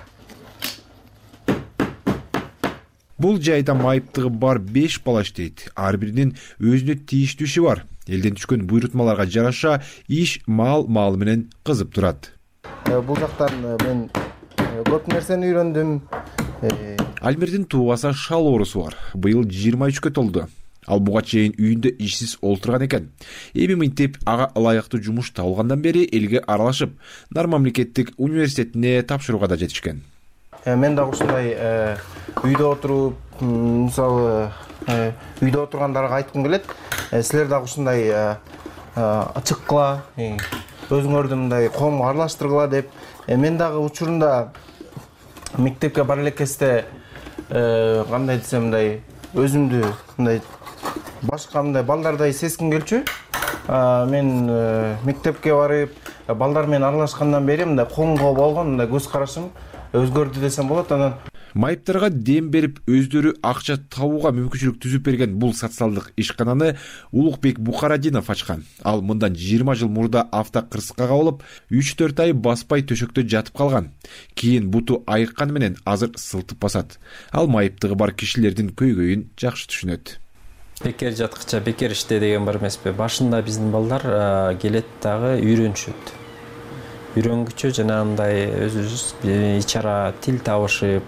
Бул жайда майыптыгы бар беш бала иштейт. Ар биринин өзүнө тийиштүү иши бар. Элден түшкөн буйрутмаларга жараша иш маал маалы менен кызып турат. Бул жактан мен көп нерсени үйрөндүм. Альмирдин туубаса шал оорусу бар. Быйыл жыйырма үчкө толду. Ал буга чейин үйүндө ишсиз олтурган экен. Эми мынтип ага ылайыктуу жумуш табылгандан бери элге аралашып, Нар мамлекеттик университетине тапшырууга да жетишкен. Мен дагы ушундай үйдө отуруп, мисалы үйдө отургандарга айткым келет. Силер дагы ушундай чыккыла, өзүңөрдү мындай коомго аралаштыргыла деп. Мен дагы учурунда мектепке бара элекесте кандай десем мындай өзүмдү мындай башка мындай балдардай сезгим келчү. Мен мектепке барып, балдар менен аралашкандан бери мындай коомго болгон мындай көз карашым өзгөрдү десем болот. Анан майыптарга дем берип, өздөрү акча табууга мүмкүнчүлүк түзүп берген бул социалдык ишкананы Улукбек Букарадинов ачкан. Ал мындан жыйырма жыл мурда автокырсыкка кабылып, үч төрт ай баспай төшөктө жатып калган. Кийин буту айыккан менен азыр сылтып басат. Ал майыптыгы бар кишилердин көйгөйүн жакшы түшүнөт. Бекер жаткыча бекер иште деген бар эмеспи. Башында биздин балдар келет дагы үйрөнүшөт. Үйрөнгүчө жана мындай өзүбүз ичара тил табышып,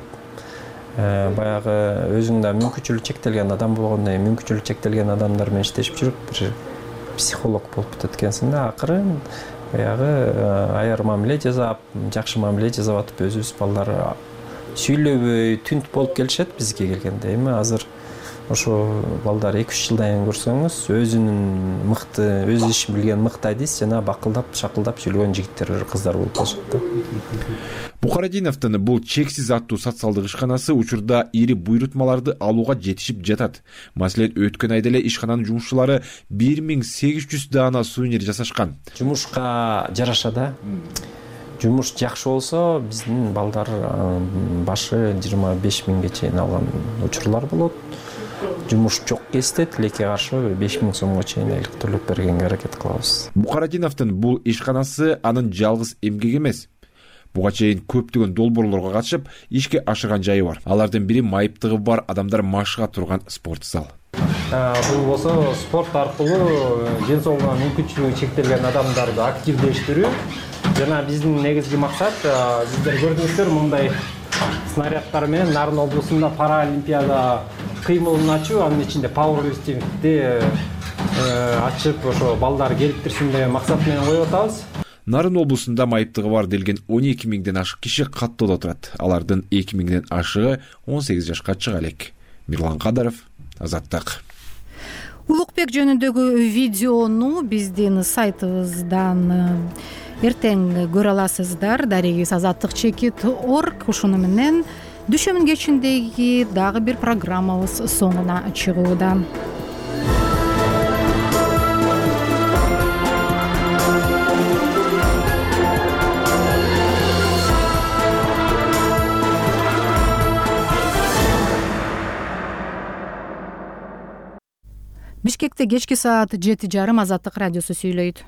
баягы өзүңдө мүмкүнчүлүк чектелген адам болгондой, мүмкүнчүлүк чектелген адамдар менен иштешип жүрүп, бир психолог болуп кетет экенсиң да, акырын баягы аяр мамиле жасап, жакшы мамиле жасап атып өзүбүз балдар сүйлөбөй, түнт болуп келишет бизге келгенде. Эми азыр ошо балдар эки үч жылдан кийин көрсөңүз, өзүнүн мыкты, өз ишин билген мыкты адис жана бакылдап, шакылдап жүргөн жигиттер, кыздар болуп калышат да. Букарадиновдун бул чексиз аттуу социалдык ишканасы учурда ири буйрутмаларды алууга жетишип жатат. Маселен, өткөн айда эле ишкананын жумушчулары бир миң сегиз жүз даана сувенир жасашкан. Жумушка жараша да. Жумуш жакшы болсо, биздин балдар башы жыйырма беш миңге чейин алган учурлар болот. Жумуш жок кезде тилекке каршы беш миң сомго чейин айлык төлөп бергенге аракет кылабыз. Букарадиновдун бул ишканасы анын жалгыз эмгеги эмес. Буга чейин көптөгөн долбоорлорго катышып, ишке ашырган жайы бар. Алардын бири майыптыгы бар адамдар машыга турган спорт зал. Бул болсо спорт аркылуу ден соолугуна мүмкүнчүлүгү чектелген адамдарды активдештирүү. Жана биздин негизги максат, сиздер көрдүңүздөр, мындай снаряддар менен Нарын облусунда паралимпиада кыймылын ачуу, анын ичинде пауэрлифтингди ачып, ошо балдар келип турсун деген максат менен коюп атабыз. Нарын облусунда майыптыгы бар делген он эки миңден ашык киши каттоодо турат. Алардын эки миңден ашыгы он сегиз жашка чыга элек. Мирлан Кадыров, Азаттык. Улукбек жөнүндөгү видеону биздин сайтыбыздан эртең көрө аласыздар. Дарегибиз азаттык чекит точка орг. Ушуну менен Дүшөмүн кечиндеги дагы бир программабыз соңуна чыгууда. Бишкекте кечки саат жети жарым Азаттык радиосу сүйлөйт.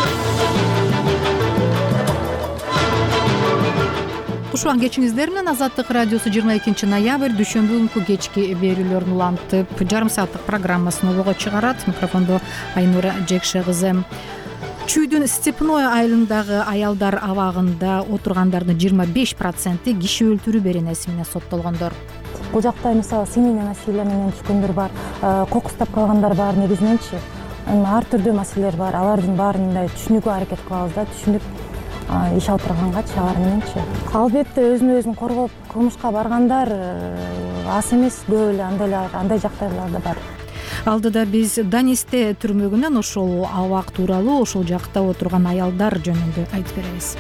Ушуан кечиңиздер менен Азаттык радиосу жыйырма экинчи ноябрь дүйшөмбү күнкү кечки берүүлөрүн улантып, жарым сааттык программасын обого чыгарат. Микрофондо Айнура Жекше кызы. Чүйдүн Степной айылындагы аялдар абагында отургандардын жыйырма беш проценти киши өлтүрүү беренеси менен соттолгондор. Бул жакта мисалы семейный насилие менен түшкөндөр бар, кокус тапкандар бар, негизиненчи ар түрдүү маселелер бар. Алардын баарын мындай түшүнүүгө аракет кылабыз да, түшүнүп иш алып тургангачы алар мененчи. Албетте өзүн өзүн коргоп кылмышка баргандар аз эмес, көп эле андайлар, андай жактайлар да бар. Алдыда биз Данисте түрмөгүнөн ошол абак тууралуу, ошол жакта отурган аялдар жөнүндө айтып беребиз.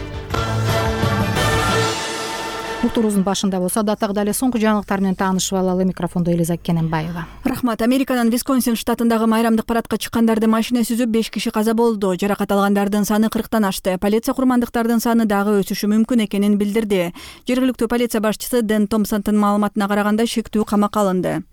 Уктуруубуздун башында болсо датак дале соңку жаңылыктар менен таанышып алалы. Микрофондо Элиза Кененбаева. Рахмат. Американын Висконсин штатындагы майрамдык парадка чыккандарды машина сүзүп беш киши каза болду. Жаракат алгандардын саны кырктан ашты. Полиция курмандыктардын саны дагы өсүшү мүмкүн экенин билдирди. Жергиликтүү полиция башчысы Дэн Томпсондун маалыматына караганда шектүү камакка алынды.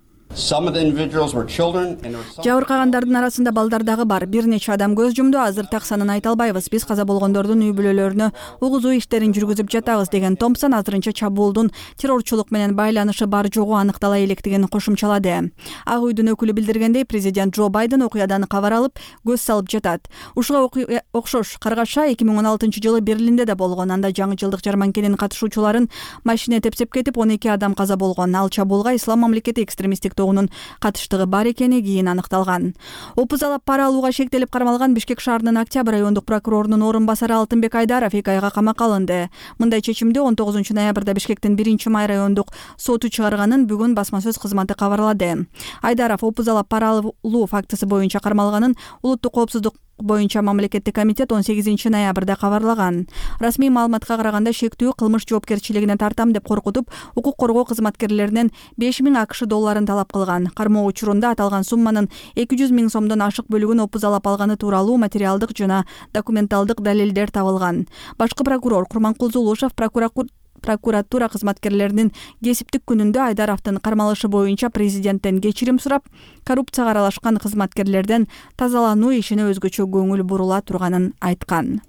Жабыркагандардын арасында балдар дагы бар. Бир нече адам көз жумду. Азыр так санын айта албайбыз. Биз каза болгондордун үй бүлөлөрүнө угузуу иштерин жүргүзүп жатабыз деген Томпсон азырынча чабуулдун террорчулук менен байланышы бар жогу аныктала электигин кошумчалады. Ак үйдүн өкүлү билдиргендей, президент Джо Байден окуядан кабар алып, көз салып жатат. Ушуга окшош каргаша эки миң он алтынчы жылы Берлинде да болгон. Анда жаңы жылдык жарманкенин катышуучуларын машина тепсеп кетип, он эки адам каза болгон. Ал чабуулга ислам мамлекети экстремисттик тобунун катыштыгы бар экени кийин аныкталган. Опуз алып пара алууга шектелип кармалган Бишкек шаарынын Октябрь райондук прокурорунун орун басары Алтынбек Айдаров эки айга камакка алынды. Мындай чечимди он тогузунчу ноябрда Бишкектин биринчи май райондук соту чыгарганын бүгүн басма сөз кызматы кабарлады. Айдаров опуз алып пара алуу фактысы боюнча кармалганын улуттук коопсуздук боюнча мамлекеттик комитет он сегизинчи ноябрда кабарлаган. Расмий маалыматка караганда шектүү кылмыш жоопкерчилигине тартам деп коркутуп, укук коргоо кызматкерлеринен беш миң акш долларын талап кылган. Кармоо учурунда аталган сумманын эки жүз миң сомдон ашык бөлүгүн опуз алып алганы тууралуу материалдык жана документалдык далилдер табылган. Башкы прокурор Курманкул Зулушев прокуратура кызматкерлеринин кесиптик күнүндө Айдаровдун кармалышы боюнча президенттен кечирим сурап, коррупцияга аралашкан кызматкерлерден тазалануу ишине өзгөчө көңүл бурула турганын айткан.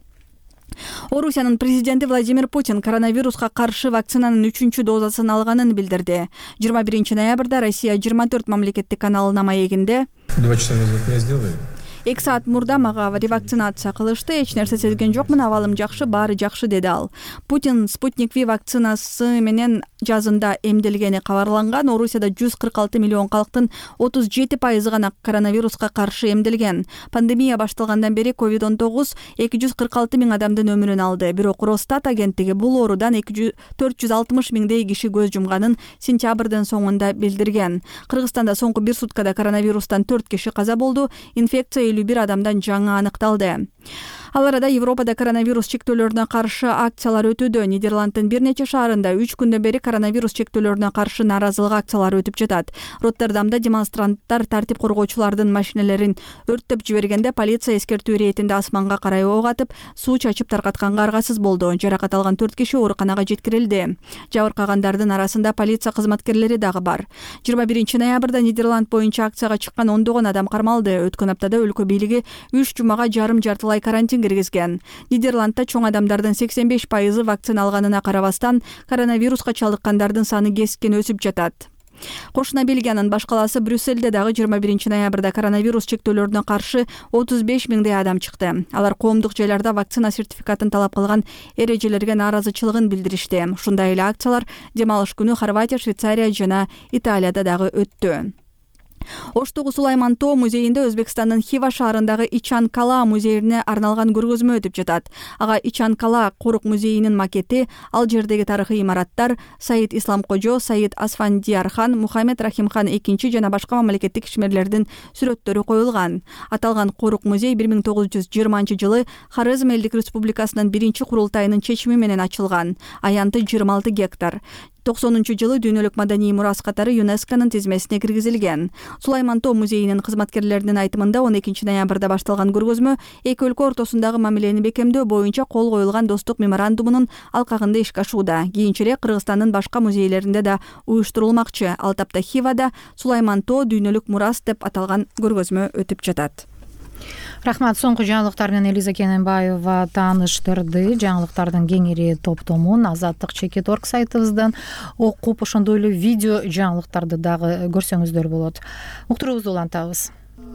Орусиянын президенти Владимир Путин коронавируска каршы вакцинанын үчүнчү дозасын алганын билдирди. жыйырма биринчи ноябрда Россия жыйырма төрт мамлекеттик каналына маегинде два часа назад не сделали. эки саат мурда мага ревакцинация кылышты, эч нерсе сезген жокмун, абалым жакшы, баары жакшы, деди ал. Путин Спутник Ви вакцинасы менен жазында эмделгени кабарланган. Орусияда жүз кырк алты миллион калктын отуз жети пайызы гана коронавируска каршы эмделген. Пандемия башталгандан бери ковид он тогуз эки жүз кырк алты миң адамдын өмүрүн алды. Бирок Росстат агенттиги бул оорудан төрт жүз алтымыш миңдей киши көз жумганын сентябрдын соңунда билдирген. Кыргызстанда соңку бир суткада коронавирустан төрт киши каза болду. Инфекция элүү бир адамдан жаңы аныкталды. Ал арада Европада коронавирус чектөөлөрүнө каршы акциялар өтүүдө. Нидерланддын бир нече шаарында үч күндөн бери коронавирус чектөөлөрүнө каршы нааразылык акциялары өтүп жатат. Роттердамда демонстранттар тартип коргоочулардын машинелерин өрттөп жибергенде полиция эскертүү иретинде асманга карай ок атып, суу чачып таркатканга аргасыз болду. Жаракат алган төрт киши ооруканага жеткирилди. Жабыркагандардын арасында полиция кызматкерлери дагы бар. жыйырма биринчи ноябрда Нидерланд боюнча акцияга чыккан ондогон адам кармалды. Өткөн аптада өлкө бийлиги үч жумага жарым жартылай карантин киргизген. Нидерландда чоң адамдардын сексен беш пайызы вакцина алганына карабастан, коронавируска чалдыккандардын саны кескен өсүп жатат. Кошуна Бельгиянын баш калаасы Брюссельде дагы жыйырма биринчи ноябрда коронавирус чектөөлөрүнө каршы отуз беш миңдей адам чыкты. Алар коомдук жайларда вакцина сертификатын талап кылган эрежелерге нааразычылыгын билдиришти. Ушундай эле акциялар дем алыш күнү Хорватия, Швейцария жана Италияда дагы өттү. Оштогу Сулайман Тоо музейинде Өзбекстандын Хива шаарындагы Ичан Кала музейине арналган көргөзмө өтүп жатат. Ага Ичан Кала корук музейинин макети, ал жердеги тарыхый имараттар, Саид Исламкожо, Саид Асфандиярхан, Мухаммед Рахимхан экинчи жана башка мамлекеттик ишмерлердин сүрөттөрү коюлган. Аталган корук музей бир миң тогуз жүз жыйырманчы жылы Хорезм элдик республикасынын биринчи курултайынын чечими менен ачылган. Аянты жыйырма алты гектар. токсонунчу жылы дүйнөлүк маданий мурас катары ЮНЕСКОнун тизмесине киргизилген. Сулайман Тоо музейинин кызматкерлеринин айтымында он экинчи ноябрда башталган көргөзмө эки өлкө ортосундагы мамилени бекемдөө боюнча кол коюлган достук меморандумунун алкагында ишке ашууда. Кийинчерээк Кыргызстандын башка музейлеринде да уюштурулмакчы. Ал тапта Хивада Сулайман Тоо дүйнөлүк мурас деп аталган көргөзмө өтүп жатат. Рахмат. Соңку жаңылыктар менен Элиза Кененбаева тааныштырды. Жаңылыктардын кеңири топтомун Азаттык чекит орг сайтыбыздан окуп, ошондой эле видео жаңылыктарды дагы көрсөңүздөр болот. Уктуруубузду улантабыз.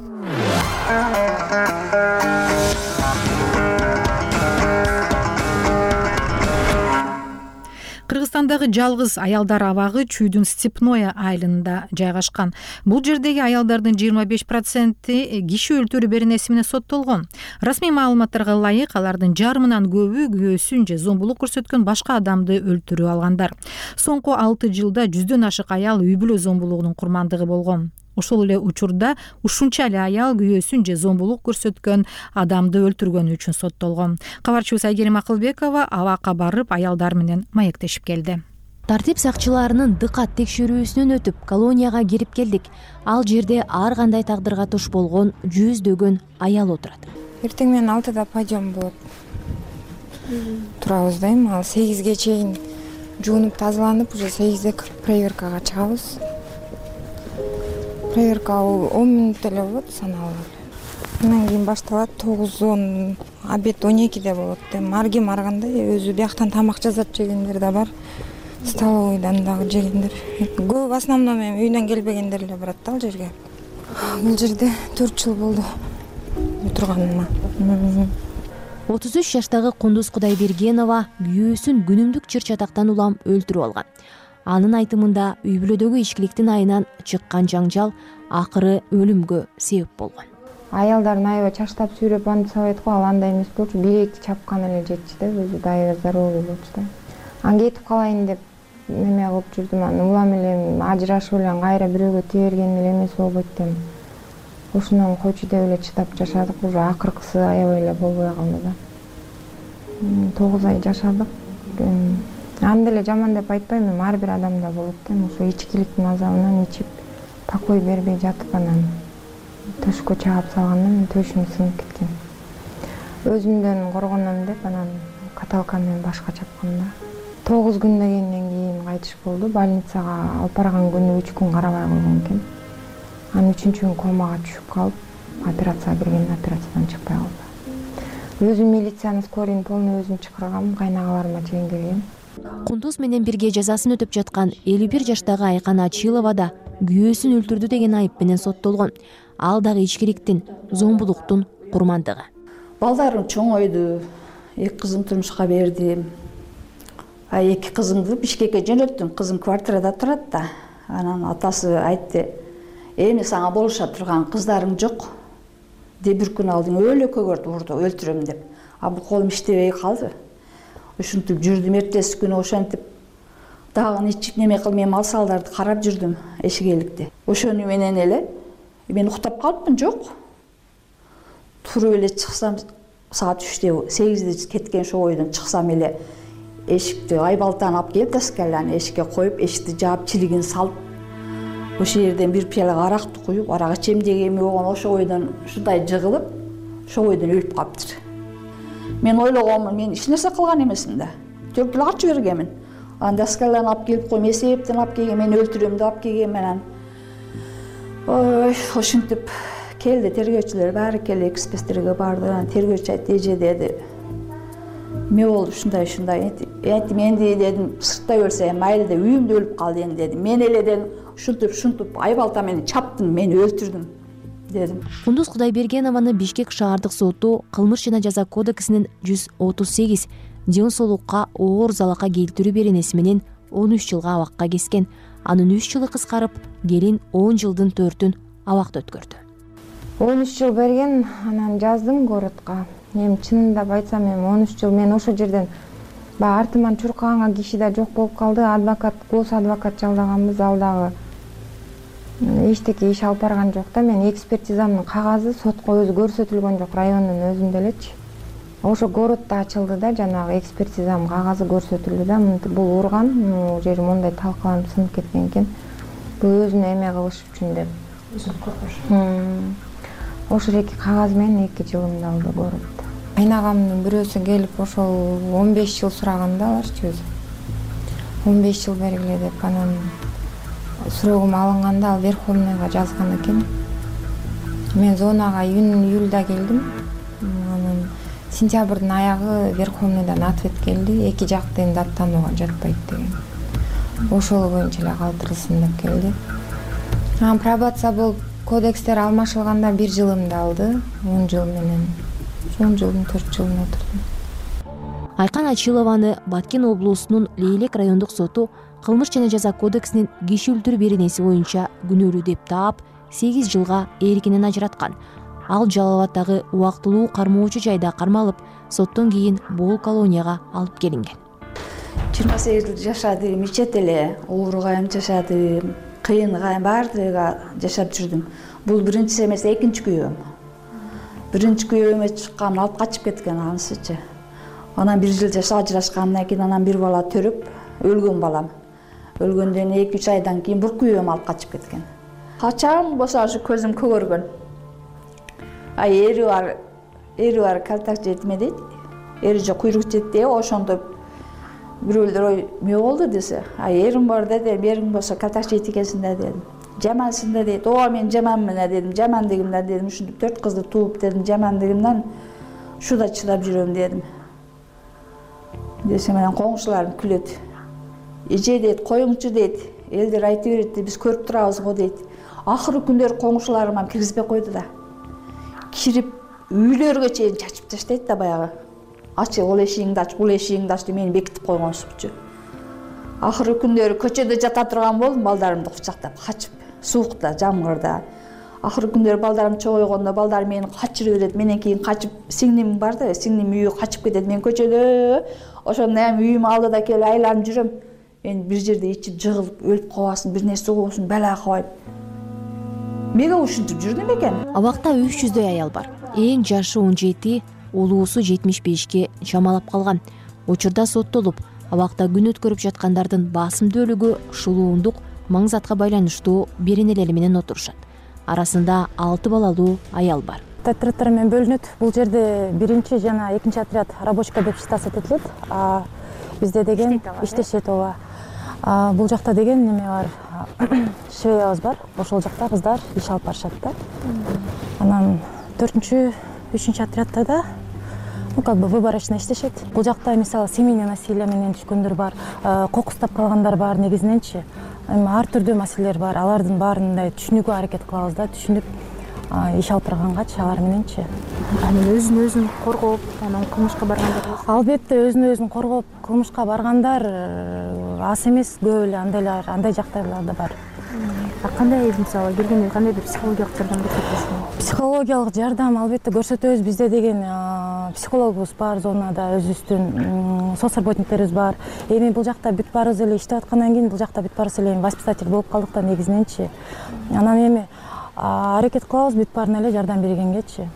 Кыргызстандагы жалгыз аялдар абагы Чүйдүн Степное айылында жайгашкан. Бул жердеги аялдардын жыйырма беш проценти киши өлтүрүү беренеси менен соттолгон. Расмий маалыматтарга ылайык, алардын жарымынан көбү күйөөсүн же зомбулук көрсөткөн башка адамды өлтүрүп алгандар. Соңку алты жылда жүздөн ашык аял үй бүлө зомбулугунун курмандыгы болгон. Ошол эле учурда ушунча эле аял күйөөсүн же зомбулук көрсөткөн адамды өлтүргөнү үчүн соттолгон. Кабарчыбыз Айгерим Акылбекова абакка барып аялдар менен маектешип келди. Тартип сакчыларынын дыкат текшерүүсүнөн өтүп колонияга кирип келдик. Ал жерде ар кандай тагдырга туш болгон жүздөгөн аял отурат. Эртең менен алтыда подъем болот. Турабыз да эми ал сегизге чейин жуунуп тазаланып, уже сегизде проверкага чыгабыз. Проверка он мүнөт эле болот, саналып. Андан кийин башталат тогуз он, обед он экиде болот. Ар ким ар кандай өзү бияктан тамак жасап жегендер да бар. Столовойдан дагы жегендер. Көп в основном эми үйдөн келбегендер эле барат да ал жерге. Бул жерде төрт жыл болду отурганыма. отуз үч жаштагы Кундуз Кудайбергенова күйөөсүн күнүмдүк чыр чатактан улам өлтүрүп алган. Анын айтымында үй бүлөдөгү ичкиликтин айынан чыккан жаңжал акыры өлүмгө себеп болгон. Аялдарын аябай чаштап сүйрөп антип сабайт го, ал андай эмес болчу, биректи чапкан эле жетчи да, өзү дайы здоровый болчу да. Ан кетип калайын деп неме кылып жүрдүм, аны улам эле ажырашып эле кайра бирөөгө тие берген эле эмес болбойт деп. Ошондон койчу деп эле чыдап жашадык, уже акыркысы аябай эле болбой калды да. тогуз ай жашадык. Анда эле жаман деп айтпайм, эми ар бир адамда болот да, ошо ичкиликтин азабынан ичип покой бербей жатып анан төшкө чаап салгандан төшүм сынып кеткен. Өзүмдөн коргоном деп анан каталка менен башка чапкан да. тогуз күн дегенден кийин кайтыш болду. Больницага алып барган күнү үч күн карабай койгон экен. Анан үчүнчү күн комага түшүп калып, операция берген, операциядан чыкпай калды. Өзүм милицияны, скорыйны полный өзүм чакыргам, кайнагаларыма чейин келген. Кундуз менен бирге жазасын өтүп жаткан элүү бир жаштагы Айкан Ачилова да күйөөсүн өлтүрдү деген айып менен соттолгон. Ал дагы ичкиликтин, зомбулуктун курмандыгы. Балдарым чоңойду, эки кызым турмушка бердим. А эки кызымды Бишкекке жөнөттүм. Кызым квартирада турат да. Анан атасы айтты: "Эми сага болуша турган кыздарың жок" деп бир күн алдың өлө көгөртүп урду, өлтүрөм деп. А бул колум иштебей калды. Ушинтип жүрдүм, эртеси күнү ошентип дагы ичип неме кылып мен мал салдарды карап жүрдүм эшикеликте. Ошону менен эле мен уктап калыпмын, жок. Туруп эле чыксам саат үчтө сегизде кеткен ошол ойдон чыксам эле эшикти айбалтаны алып келип доскаланы эшикке коюп, эшикти жаап, чилигин салып, ошол жерден бир пияла аракты куюп, арак ичем дегенми болгон ошол ойдон ушундай жыгылып, ошол ойдон өлүп калыптыр. Мен ойлогонмун, мен эч нерсе кылган эмесмин да. Төрт эле ачып бергенмин. Анан доскаланы алып келип коюм, эсептен алып келген, мени өлтүрөм деп алып келген менен. Ой, ошентип келди тергөөчүлөр, баары келип экспертизага барды. Анан тергөөчү айтты: "Эже" деди. "Эмне болду ушундай ушундай?" Айттым: "Энди" дедим, "сырттай өлсө майыл деп үйүмдө өлүп калды энди" дедим. "Мен эле дедим, ушинтип ушинтип айбалта менен чаптым, мени өлтүрдүм" дедим. Кундуз Кудайбергенованы Бишкек шаардык соту кылмыш жана жаза кодексинин жүз отуз сегиз ден соолукка оор залалга келтирүү беренеси менен он үч жылга абакка кескен. Анын үч жылы кыскарып, келин он жылдын төртүн абакта өткөрдү. он үч жыл берген, анан жаздым городко. Эми чынында айтсам, эми он үч жыл мен ошол жерден баягы артыман чуркаганга киши да жок болуп калды. Адвокат, гос адвокат жалдаганбыз, ал дагы эчтеке иш алып барган жок да. Мен экспертизамдын кагазы сотко өзү көрсөтүлгөн жок, райондун өзүндө элечи. ошо городто ачылды да, жанагы экспертизанын кагазы көрсөтүлдү да, бул урган, бул жери мындай талкаланып сынып кеткен экен. Бул өзүнө эме кылыш үчүн деп. Өзүн коркуш. Ошол эки кагаз менен эки жылымды алды городто. Кайнагамдын бирөөсү келип ошол он беш жыл сураганда аларчы өзү. он беш жыл бергиле деп, анан сурогум алынганда ал Верховныйга жазган экен. Мен зонага июлда келдим. Анан сентябрдын аягы Верховныйдан ответ келди. Эки жакты энди аттанууга жатпайт деген. Ошол боюнча эле калтырылсын деп келди. Анан пробация болуп кодекстер алмашылганда бир жылымды алды. он жыл менен. он жылдын төрт жылын отурдум. Айкан Ачилованы Баткен облусунун Лейлек райондук соту кылмыш жана жаза кодексинин киши өлтүрүү беренеси боюнча күнөөлүү деп таап, сегиз жылга эркинен ажыраткан. Ал Жалал Абаддагы убактылуу кармоочу жайда кармалып, соттон кийин Бул колонияга алып келинген. жыйырма сегиз жыл жашадым, ичет эле, ооругайым жашадым, кыйынгайым баардыгы жашап жүрдүм. Бул биринчиси эмес, экинчи күйөөм. Биринчи күйөөмө чыккан, алып качып кеткен анысычы. Анан бир жыл жашап ажырашкандан кийин анан бир бала төрүп, өлгөн балам. Өлгөндөн эки үч айдан кийин бир күйөөм алып качып кеткен. Качан болсо ушу көзүм көгөргөн. Ай эри бар, эри бар калтак жетме дейт. Эри жок куйрук жетти, ошондо бирөөлөр ой эмне болду десе, ай эрим бар деди, эриң болсо калтак жейт экенсиң да дедим. Жамансың да дейт. Ооба мен жаманмын да дедим. Жамандыгымда дедим, ушинтип төрт кызды тууп дедим, жамандыгымдан ушуда чыдап жүрөм дедим. Десе менен коңшуларым күлөт. Эже дейт, коюңчу дейт. Элдер айтып берет, биз көрүп турабыз го дейт. Акыркы күндөр коңшуларым киргизбей койду да. Кирип үйлөргө чейин чачып таштайт да баягы. Ачы, ол эшигиңди ач, бул эшигиңди ач деп мени бекитип койгонсупчу. Акыркы күндөр көчөдө жата турган болдум, балдарымды кучактап качып, суукта, жамгырда. Акыркы күндөр балдарым чоңойгондо балдар мени качырып берет, менен кийин качып, сиңдим бар да, сиңдим үйү качып кетет. Мен көчөдө ошондо эми үйүм алдыда келип айланып жүрөм. Мен бир жерде ичип жыгылып өлүп калбасын, бир нерсе болбосун, бала кабайып. Мега ушинтип жүрдүм экен. Абакта үч жүздөй аял бар. Эң жашы он жети, улуусу жетимиш бешке чамалап калган. Учурда соттолуп, абакта күн өткөрүп жаткандардын басымдуу бөлүгү шулуундук маң затка байланыштуу беренелери менен отурушат. Арасында алты балалуу аял бар. Отрядтар менен бөлүнөт. Бул жерде биринчи жана экинчи отряд рабочка деп считаться этилет. А бизде деген иштешет ооба. Бул жакта деген неме бар? Швеябыз бар. Ошол жакта кыздар иш алып барышат да. Анан төртүнчү, үчүнчү отрядтарда ну как бы выборочно иштешет. Бул жакта мисалы семейный насилие менен түшкөндөр бар, кокустап калгандар бар негизиненчи. Эми ар түрдүү маселелер бар. Алардын баарын мындай түшүнүүгө аракет кылабыз да, түшүнүп иш алып баргангачы алар мененчи. Анан өзүн өзүн коргоп, анан кылмышка баргандар. Албетте өзүн өзүн коргоп, кылмышка баргандар аз эмес, көп эле андайлар, андай жактайлар да бар. А кандай мисалы келгенде кандай бир психологиялык жардам көрсөтөсүң? Психологиялык жардам албетте көрсөтөбүз. Бизде деген психологубуз бар зонада, өзүбүздүн соц работниктерибиз бар. Эми бул жакта бүт баарыбыз эле иштеп аткандан кийин бул жакта бүт баарыбыз эле воспитатель болуп калдык да негизиненчи. Анан эми аракет кылабыз бүт баарына эле жардам бергенгечи.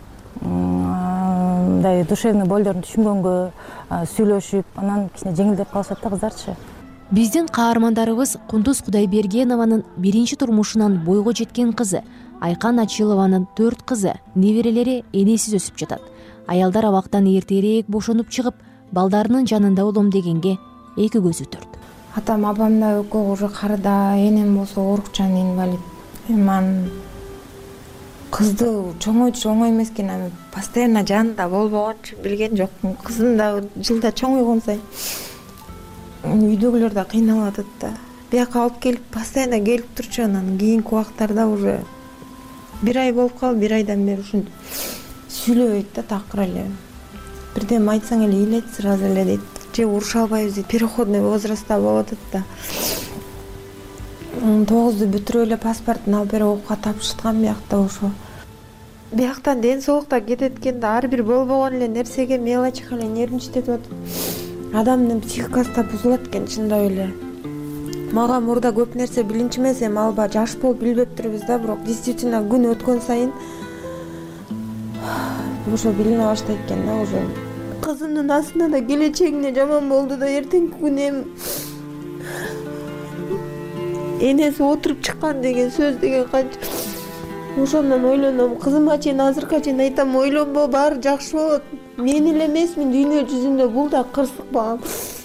Мындай душевный болдорун түшүнгөнгө, сүйлөшүп, анан кичине жеңилдеп калышат да кыздарчы. Биздин каармандарыбыз Кундуз Кудайбергенованын биринчи турмушунан бойго жеткен кызы, Айкан Ачилованын төрт кызы, неберелери энесиз өсүп жатат. Аялдар абактан эртерээк бошонуп чыгып, балдарынын жанында болом дегенге эки көзү төрт. Атам, абам да экөө уже карыда, энем болсо оорукчан инвалид. Эми кызды чоңойтуш оңой эмес экен, аны постоянно жанында болбогончу билген жокмун. Кызым да жылда чоңойгон сайын үйдөгүлөр да кыйналып атат да. Бияка алып келип постоянно келип турчу, анан кийинки убактарда уже бир ай болуп калды, бир айдан бери ушинтип сүйлөбөйт да, такыр эле. Бирдеме айтсаң эле ыйлайт сразу эле дейт. Же уруша албайбыз дейт, переходный возрастта болуп атат да. тогузду бүтүрүп эле паспортун алып берип окууга тапшырткан биякта ошо. Бияктан ден соолукта кетет экен да, ар бир болбогон эле нерсеге мелочка эле нервничтетип атат. Адамдын психикасы да бузулат экен чындап эле. Мага мурда көп нерсе билинчи эмес, эми алба жаш болуп билбеп турбуз да, бирок действительно күн өткөн сайын ошо билине баштайт экен да, уже кызымдын астында да келечегине жаман болду да эртеңки күнү эми энеси отуруп чыккан деген сөз деген канча ошондон ойлоном. Кызыма чейин азыркыга чейин айтам, ойлонбо, баары жакшы болот. Мен эле эмесмин дүйнө жүзүндө, бул да кырсык багам.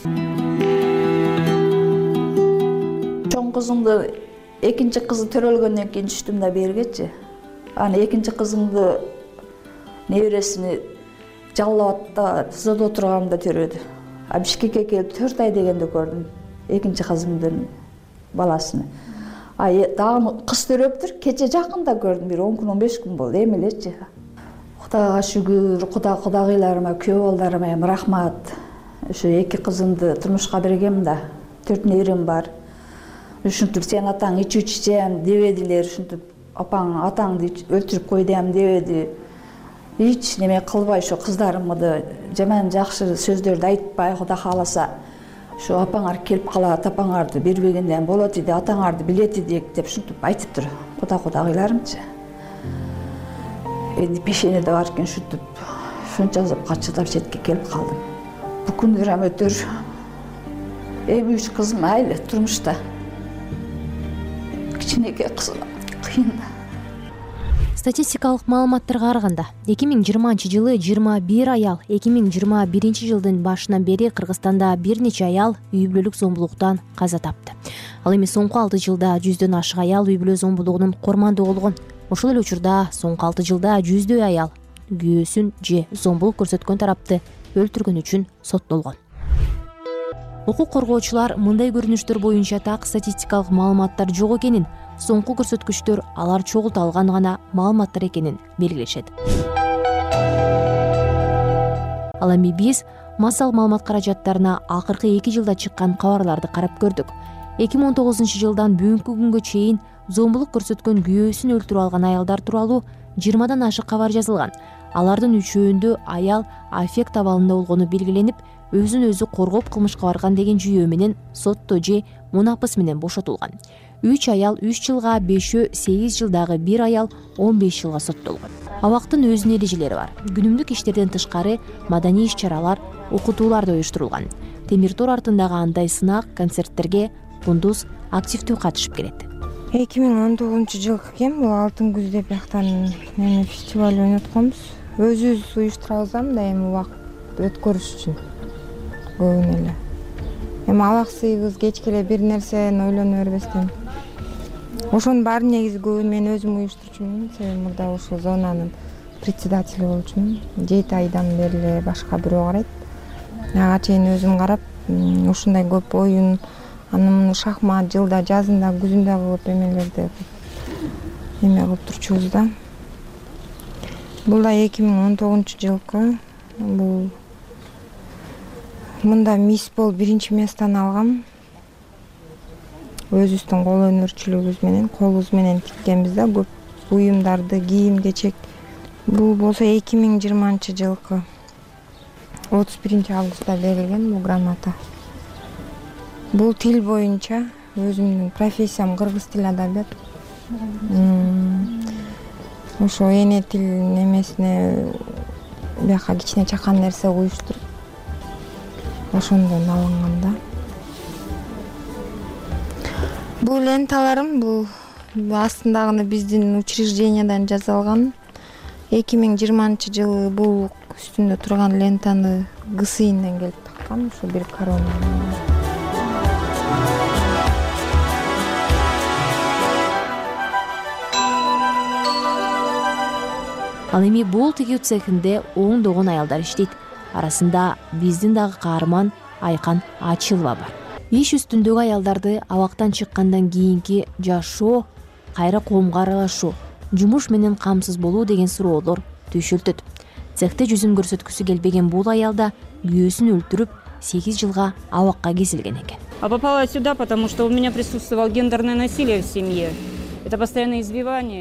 Чоң кызымды, экинчи кызы төрөлгөндөн кийин түштүм да бергечи. Аны экинчи кызымды небересини жаллап да ТЗОдо отурганымда төрөдү. А Бишкекке келип төрт ай дегенде көрдүм экинчи кызымдын баласыны. А дагы кыз төрөптүр, кече жакында көрдүм, бир он күн он беш күн болду, эми элечи. Кудайга шүгүр, Кудай кудагыйларыма, күйөө балдарыма эми рахмат. Ушу эки кызымды турмушка бергем да, төрт неберем бар. Ушинтип сен атаң ичүү ичем дебедилер, ушинтип апаң атаңды өлтүрүп кой дем дебеди. Эч неме кылбай ушу кыздарымды жаман жакшы сөздөрдү айтпай, Кудай кааласа ушу апаңар келип калат, апаңарды бербегенден болот иде, атаңарды билет идик деп ушинтип айтыптыр Кудай кудагыйларымчы. Энди пешенеде бар экен, ушинтип ушунча азапка чыдап четке келип калдым. Бул күндөр эми өтөр. Эми үч кызым айлы турмушта. Кичинекей кызым кыйын. Статистикалык маалыматтарга караганда эки миң жыйырманчы жылы жыйырма бир аял, эки миң жыйырма биринчи жылдын башынан бери Кыргызстанда бир нече аял үй бүлөлүк зомбулуктан каза тапты. Ал эми соңку алты жылда жүздөн ашык аял үй бүлө зомбулугунун курмандуу болгон. Ошол эле учурда соңку алты жылда жүздөй аял күйөөсүн же зомбулук көрсөткөн тарапты өлтүргөн үчүн соттолгон. Укук коргоочулар мындай көрүнүштөр боюнча так статистикалык маалыматтар жок экенин, соңку көрсөткүчтөр алар чогулталган гана маалыматтар экенин белгилешет. Ал эми биз массалык маалымат каражаттарына акыркы эки жылда чыккан кабарларды карап көрдүк. эки миң он тогузунчу жылдан бүгүнкү күнгө чейин зомбулук көрсөткөн күйөөсүн өлтүрүп алган аялдар тууралуу жыйырмадан ашык кабар жазылган. Алардын үчөөндө аял аффект абалында болгону белгиленип, өзүн өзү коргоп кылмышка барган деген жүйөө менен сотто же мунапыс менен бошотулган. үч аял үч жылга, бешөө сегиз жылдагы бир аял он беш жылга соттолгон. Абактын өзүнүн эрежелери бар. Күнүмдүк иштерден тышкары маданий иш-чаралар, окутуулар да уюштурулган. Темир тор артындагы андай сынак, концерттерге кундуз активдүү катышып келет. эки миң он тогузунчу жылкы экен, бул алтын күз деп бияктан эми фестиваль ойнотконбуз. Өзүбүз уюштурабыз да эми убакыт өткөрүш үчүн көбүн эле. Эми алаксыйбыз, кечке эле бир нерсени ойлоно бербестен. Ошонун баарын негизи көбүн мен өзүм уюштурчумун, себеби мурда ушул зонанын председатели болчумун. жети айдан бери эле башка бирөө карайт. Ага чейин өзүм карап, ушундай көп оюн, анын шахмат жылда, жазында, күзүндө кылып эмелерди эме кылып турчубуз да. Бул да эки миң он тогузунчу жылкы. Бул мында мисс болуп биринчи местаны алгам. Өзүбүздүн кол өнөрчүлүгүбүз менен, колубуз менен тиккенбиз да көп буюмдарды, кийим кечек. Бул болсо эки миң жыйырманчы жылкы отуз биринчи августта берилген бул грамота. Бул тил боюнча өзүмдүн профессиям кыргыз тили адабият. Ошо эне тил немесине бияка кичине чакан нерсе уюштуруп ошондон алынган да. Бул ленталарым, бул астындагыны биздин учреждениядан жасалган. эки миң жыйырманчы жылы бул үстүндө турган лентаны ГСИнден келип таккан, ушу бир корона. Ал эми бул тигүү цехинде оңдогон аялдар иштейт. Арасында биздин дагы каарман Айкан Ачилова бар. Иш үстүндөгү аялдарды абактан чыккандан кийинки жашоо, кайра коомго аралашуу, жумуш менен камсыз болуу деген суроолор түйшөлтөт. Цехте жүзүн көрсөткүсү келбеген бул аялда күйөөсүн өлтүрүп сегиз жылга абакка кесилген экен. А попала сюда, потому что у меня присутствовало гендерное насилие в семье. Это постоянное избивание.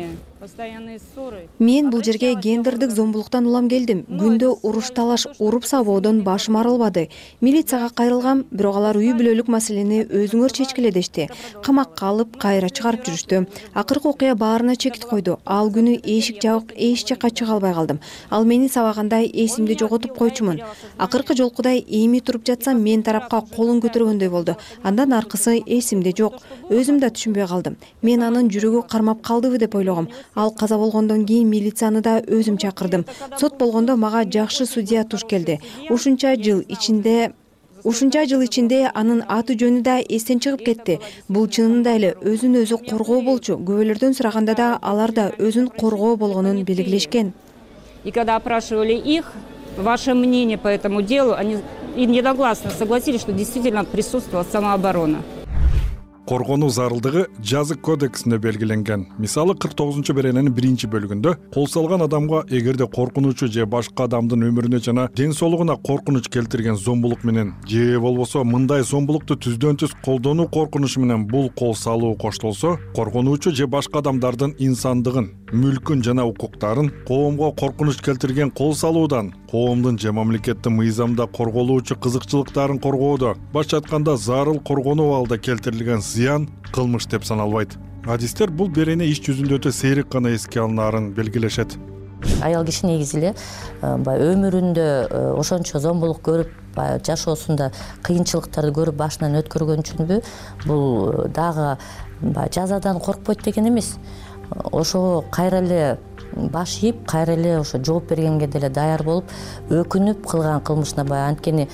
Мен бул жерге гендердик зомбулуктан улам келдим. Күндө уруш талаш, уруп сабоодон башым арылбады. Милицияга кайрылгам, бирок алар үй бүлөлүк маселени өзүңөр чечкиле дешти. Камакка алып, кайра чыгарып жүрүштү. Акыркы окуя баарына чекит койду. Ал күнү эшик жабык, эч жакка чыга албай калдым. Ал мени сабагандай эсимди жоготуп койчумун. Акыркы жолкудай эми туруп жатсам, мен тарапка колун көтөргөндөй болду. Андан аркысы эсимде жок. Өзүм да түшүнбөй калдым. Мен анын жүрөгү кармап калдыбы деп ойлогом. Ал каза болгондон кийин милицияны да өзүм чакырдым. Сот болгондо мага жакшы судья туш келди. Ушунча жыл ичинде Ушунча жыл ичинде анын аты жөнү да эстен чыгып кетти. Бул чынында эле өзүн өзү коргоо болчу. Күбөлөрдөн сураганда да алар да өзүн коргоо болгонун белгилешкен. И когда опрашивали их, ваше мнение по этому делу, они единогласно согласились, что действительно присутствовала самооборона. Коргонуу зарылдыгы жазык кодексинде белгиленген. Мисалы кырк тогузунчу берененин биринчи бөлүгүндө кол салган адамга эгерде коркунучу же башка адамдын өмүрүнө жана ден соолугуна коркунуч келтирген зомбулук менен же болбосо мындай зомбулукту түздөн түз колдонуу коркунучу менен бул кол салуу коштолсо, коргонуучу же башка адамдардын инсандыгын, мүлкүн жана укуктарын коомго коркунуч келтирген кол салуудан коомдун же мамлекеттин мыйзамда корголуучу кызыкчылыктарын коргоодо, башкача айтканда зарыл коргонуу абалда келтирилген зыян кылмыш деп саналбайт. Адистер бул берене иш жүзүндө өтө сейрек гана эске алынаарын белгилешет. Аял киши негизи эле баягы өмүрүндө ошончо зомбулук көрүп, баягы жашоосунда кыйынчылыктарды көрүп башынан өткөргөн үчүнбү, бул дагы баягы жазадан коркпойт деген эмес. Ошого кайра эле баш ийип, кайра эле ошо жооп бергенге деле даяр болуп, өкүнүп кылган кылмышына баягы анткени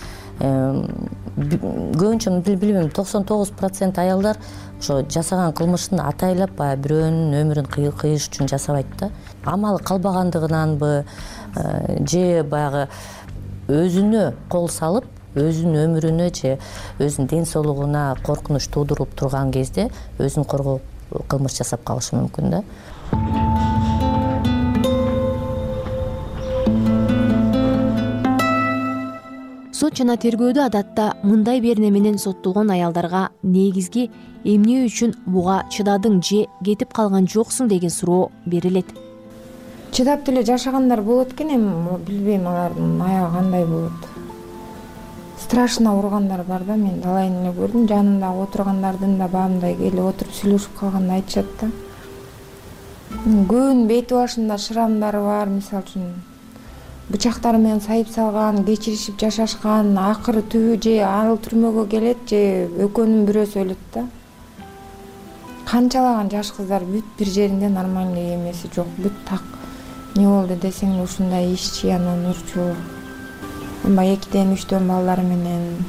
көбүнчө билбейм, токсон тогуз процент аялдар ошо жасаган кылмышын атайлап баягы бирөөнүн өмүрүн кыйыш үчүн жасабайт да. Амалы калбагандыгынанбы же баягы өзүнө кол салып, өзүнүн өмүрүнө же өзүнүн ден соолугуна коркунуч туудуруп турган кезде өзүн коргоо кылмыш жасап калышы мүмкүн да. Сот жана тергөөдө адатта мындай берене менен соттолгон аялдарга негизги эмне үчүн буга чыдадың же кетип калган жоксуң деген суроо берилет. Чыдап деле жашагандар болот экен, эми билбейм алардын аягы кандай болот. Страшно ургандар бар да, мен далайын эле көрдүм. Жанымда отургандардын да баамдай келип отуруп сүйлөшүп калганын айтышат да. Көбүнүн бети башында шырамдары бар, мисалы үчүн бычактар менен сайып салган, кечиришип жашашкан, акыры түбү же ал түрмөгө келет, же экөөнүн бирөөсү өлөт да. Канчалаган жаш кыздар бүт бир жеринде нормальный эмеси жок, бүт так. Не болду десең ушундай ишчи, анан урчу. Ама экиден үчтөн балдары менен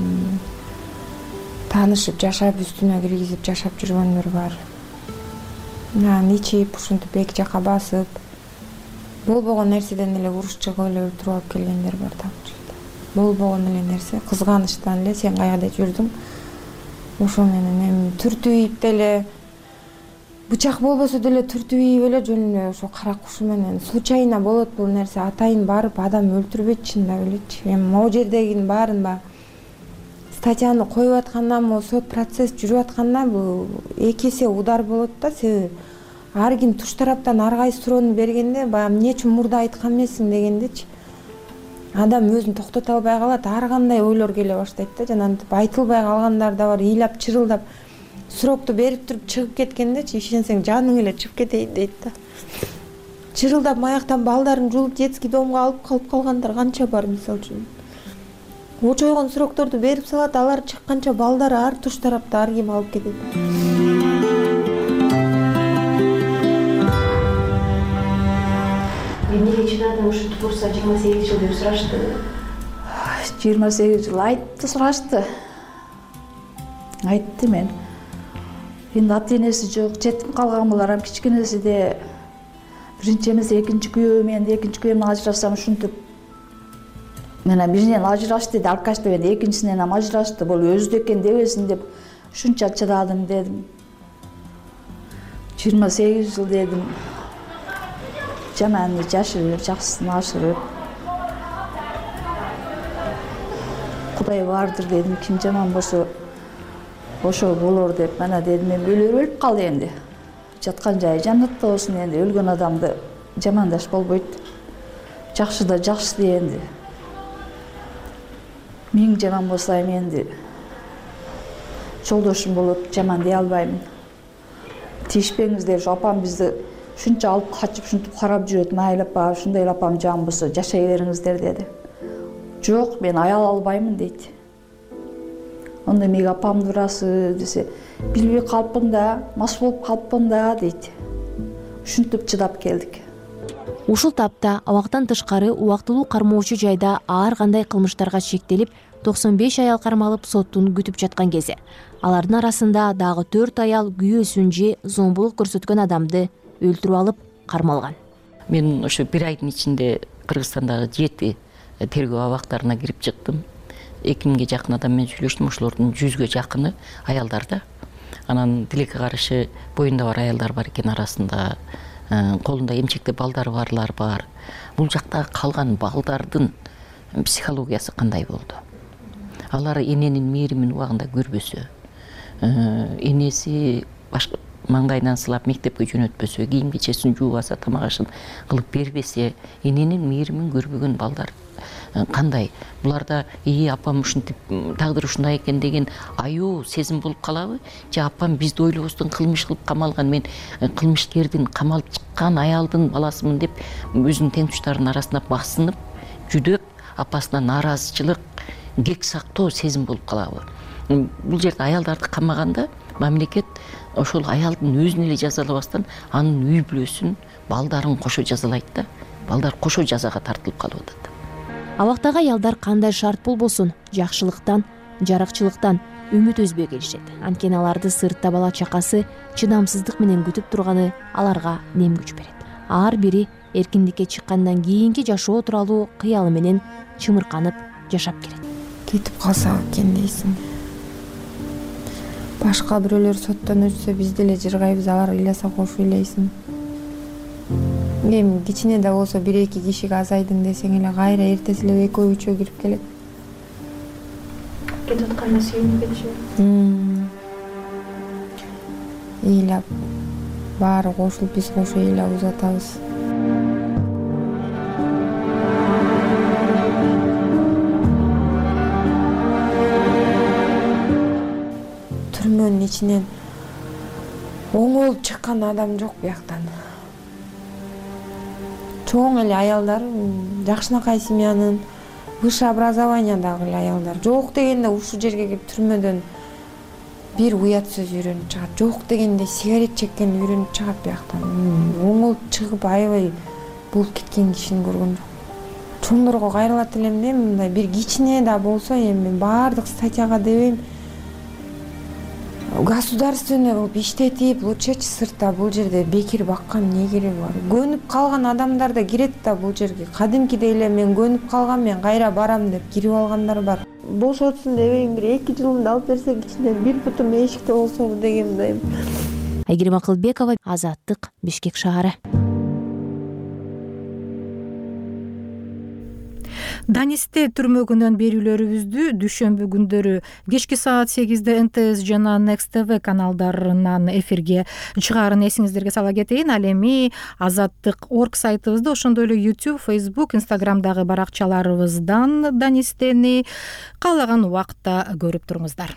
таанышып жашап, үстүнө киргизип жашап жүргөндөр бар. Анан ичип, ушинтип эки жака басып, болбогон нерседен эле уруш чыгып эле өлтүрүп алып келгендер бар да. Болбогон эле нерсе, кызганычтан эле сен каяда жүрдүң? Ошо менен эми түртүп ийип деле, бычак болбосо деле түртүп ийип эле жөн эле ошо кара кушу менен случайно болот бул нерсе. Атайын барып адам өлтүрбөйт чындап элечи. Эми могу жердегинин баарын ба статьяны коюп атканда, могу сот процесс жүрүп атканда бул эки эсе удар болот да. Себеби ар ким туш тараптан ар кайсы суроону бергенде, баягы эмне үчүн мурда айткан эмессиң дегендечи. Адам өзүн токтото албай калат, ар кандай ойлор келе баштайт да. Жанагынтип айтылбай калгандар да бар, ыйлап чырылдап срокту берип туруп чыгып кеткендечи, ишенсең жаның эле чыгып кетейин дейт да. Чырылдап маяктан балдарын жулуп детский домго алып калып калгандар канча бар, мисалы үчүн. Очойгон срокторду берип салат, алар чыкканча балдары ар туш тарапта ар ким алып кетет. Эмнеге чыдадың, ушинтип турса жыйырма сегиз жыл деп сурашты. жыйырма сегиз жыл айтты, сурашты. Айтты мен. Эми ата энеси жок, жетим калган булар, кичкенеси де биринчи эмес экинчи күйөө менен экинчи күйөөм ажырашсам ушинтип мен биринен ажырашты деди, алкаш деп экинчисинен ham ажырашты. Бул өзү экен дебесин деп ушунча чыдадым дедим. жыйырма сегиз жыл дедим. Жаманы жашырып, жакшысын ашырып. Кудай бардыр дедим, ким жаман болсо ошо болор деп. Мана дедим, мен өлө өлүп калды эмди. жаткан жайы жаннатта болсун. Энди өлгөн адамды жамандаш болбойт. Жакшы да жакшы дей энди. Миң жаман болсо эми энди жолдошум болот, жаман дей албаймын. Тийишпеңиздер, апам бизди ушунча алып качып, ушинтип карап жүрөт. Майыл апа, ушундай эле апам жаман болсо жашай бериңиздер деди. Жок, мен аял албаймын дейт. Онда мега апамды урасы десе, билбей калыппын да, мас болуп калыппын да дейт. Ушинтип чыдап келдик. Ушул тапта абактан тышкары убактылуу кармоочу жайда ар кандай кылмыштарга чектелип, токсон беш аял кармалып соттун күтүп жаткан кези. Алардын арасында дагы төрт аял күйөөсүн же зомбулук көрсөткөн адамды өлтүрүп алып кармалган. Мен ошо бир айдын ичинде Кыргызстандагы жети тергөө абактарына кирип чыктым. эки миңге жакын адам менен сүйлөштүм, ошолордун жүзгө жакыны аялдар да. Анан тилекке каршы боюнда бар аялдар бар экен, арасында колунда эмчекте балдары барлар бар. Бул жакта калган балдардын психологиясы кандай болду? Алар эненин мээримин убагында көрбөсө, энеси башка маңдайынан сылап мектепке жөнөтпөсө, кийим кечесин жуубаса, тамак ашын кылып бербесе, эненин мээримин көрбөгөн балдар кандай? Буларда ии апам ушинтип тагдыр ушундай экен деген аюу сезим болуп калабы? Же апам бизди ойлобостон кылмыш кылып камалган, мен кылмышкердин камалып чыккан аялдын баласымын деп өзүнүн теңтуштарынын арасында басынып, жүдөп, апасына нааразычылык, кек сактоо сезим болуп калабы? Бул жерде аялдарды камаганда мамлекет ошол аялдын өзүн эле жазалабастан анын үй бүлөсүн, балдарын кошо жазалайт да. Балдар кошо жазага тартылып калып атат. Абактагы аялдар кандай шарт болбосун, жакшылыктан, жаракчылыктан үмүт үзбөй келишет. Анткени аларды сыртта бала чакасы чыдамсыздык менен күтүп турганы аларга нем күч берет. Ар бири эркиндикке чыккандан кийинки жашоо тууралуу кыялы менен чымырканып жашап келет. Кетип калсак экен дейсиң. Башка бирөөлөр соттон өтсө биз деле жыргайбыз, алар ыйласа кошо ыйлайсың. Эми кичине да болсо бир эки кишиге азайдың десең эле кайра эртеси эле экөө үчөө кирип келет. Кетип атканда сүйүнүп кетиши. Ыйлап баары кошулуп биз кошо ыйлап узатабыз. Түрмөнүн ичинен оңолуп чыккан адам жок бияктан. Чоң эле аялдар, жакшынакай семьянын, высшее образованиядагы эле аялдар. Жок дегенде ушул жерге кирип түрмөдөн бир уят сөз үйрөнүп чыгат. Жок дегенде сигарет чеккенди үйрөнүп чыгат бияктан. Оңолуп чыгып аябай болуп кеткен кишини көргөн жок. Чоңдорго кайрылат элем да, мындай бир кичине да болсо эми баардык статьяга дебейм, государственный кылып иштетип, лучше сыртта бул жерде бекер баккан эмне кереги бар? Көнүп калган адамдар да кирет да бул жерге. Кадимкидей эле мен көнүп калгам, мен кайра барам деп кирип алгандар бар. Бошотсун дебейм, бир эки жылымды алып берсек, ичинен бир бутум эшикте болсо дегендейм. Айгерим Акылбекова, Азаттык, Бишкек шаары. Данисте түрмөгүнөн берүүлөрүбүздү дүйшөмбү күндөрү кечки саат сегизде эн тэ эс жана Next тэ вэ каналдарынан эфирге чыгаарын эсиңиздерге сала кетейин. Ал эми азаттык точка орг сайтыбызда, ошондой эле YouTube, Facebook, Instagramдагы баракчаларыбыздан Данистени каалаган убакытта көрүп туруңуздар.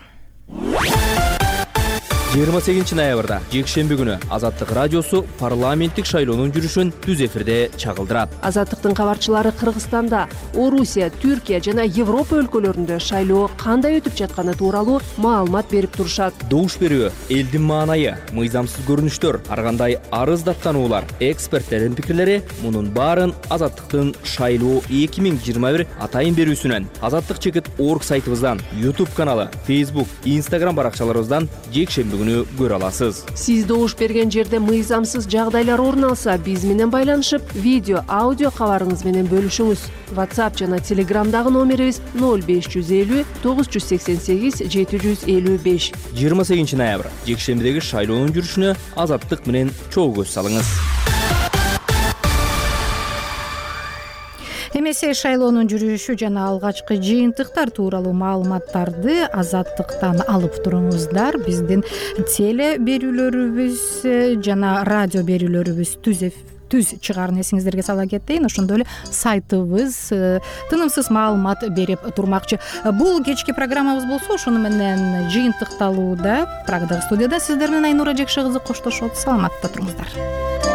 жыйырма сегизинчи ноябрда жекшемби күнү Азаттык радиосу парламенттик шайлоонун жүрүшүн түз эфирде чагылдырат. Азаттыктын кабарчылары Кыргызстанда, Орусия, Түркия жана Европа өлкөлөрүндө шайлоо кандай өтүп жатканы тууралуу маалымат берип турушат. Добуш берүү, элдин маанайы, мыйзамсыз көрүнүштөр, ар кандай арыз даттануулар, эксперттердин пикирлери мунун баарын Азаттыктын шайлоо эки миң жыйырма бир атайын берүүсүнөн, Азаттык чекит точка орг сайтыбыздан, YouTube каналы, Facebook, Instagram баракчаларыбыздан жекшемби күнү көрө аласыз. Сиз добуш берген жерде мыйзамсыз жагдайлар орун алса, биз менен байланышып, видео, аудио кабарыңыз менен бөлүшүңүз. WhatsApp жана Telegramдагы номерибиз ноль беш жүз элүү тогуз жүз сексен сегиз жети жүз элүү беш. жыйырма сегизинчи ноябрь жекшембидеги шайлоонун жүрүшүнө Азаттык менен чогуу көз салыңыз. эмесе шайлоонун жүрүшү жана алгачкы жыйынтыктар тууралуу маалыматтарды Азаттыктан алып туруңуздар. Биздин теле берүүлөрүбүз жана радио берүүлөрүбүз түз түз чыгаарын эсиңиздерге сала кетейин. Ошондой эле сайтыбыз тынымсыз маалымат берип турмакчы. Бул кечки программабыз болсо ошону менен жыйынтыкталууда. Прагадагы студияда сиздер менен Айнура Жекше кызы коштошот. Саламатта туруңуздар.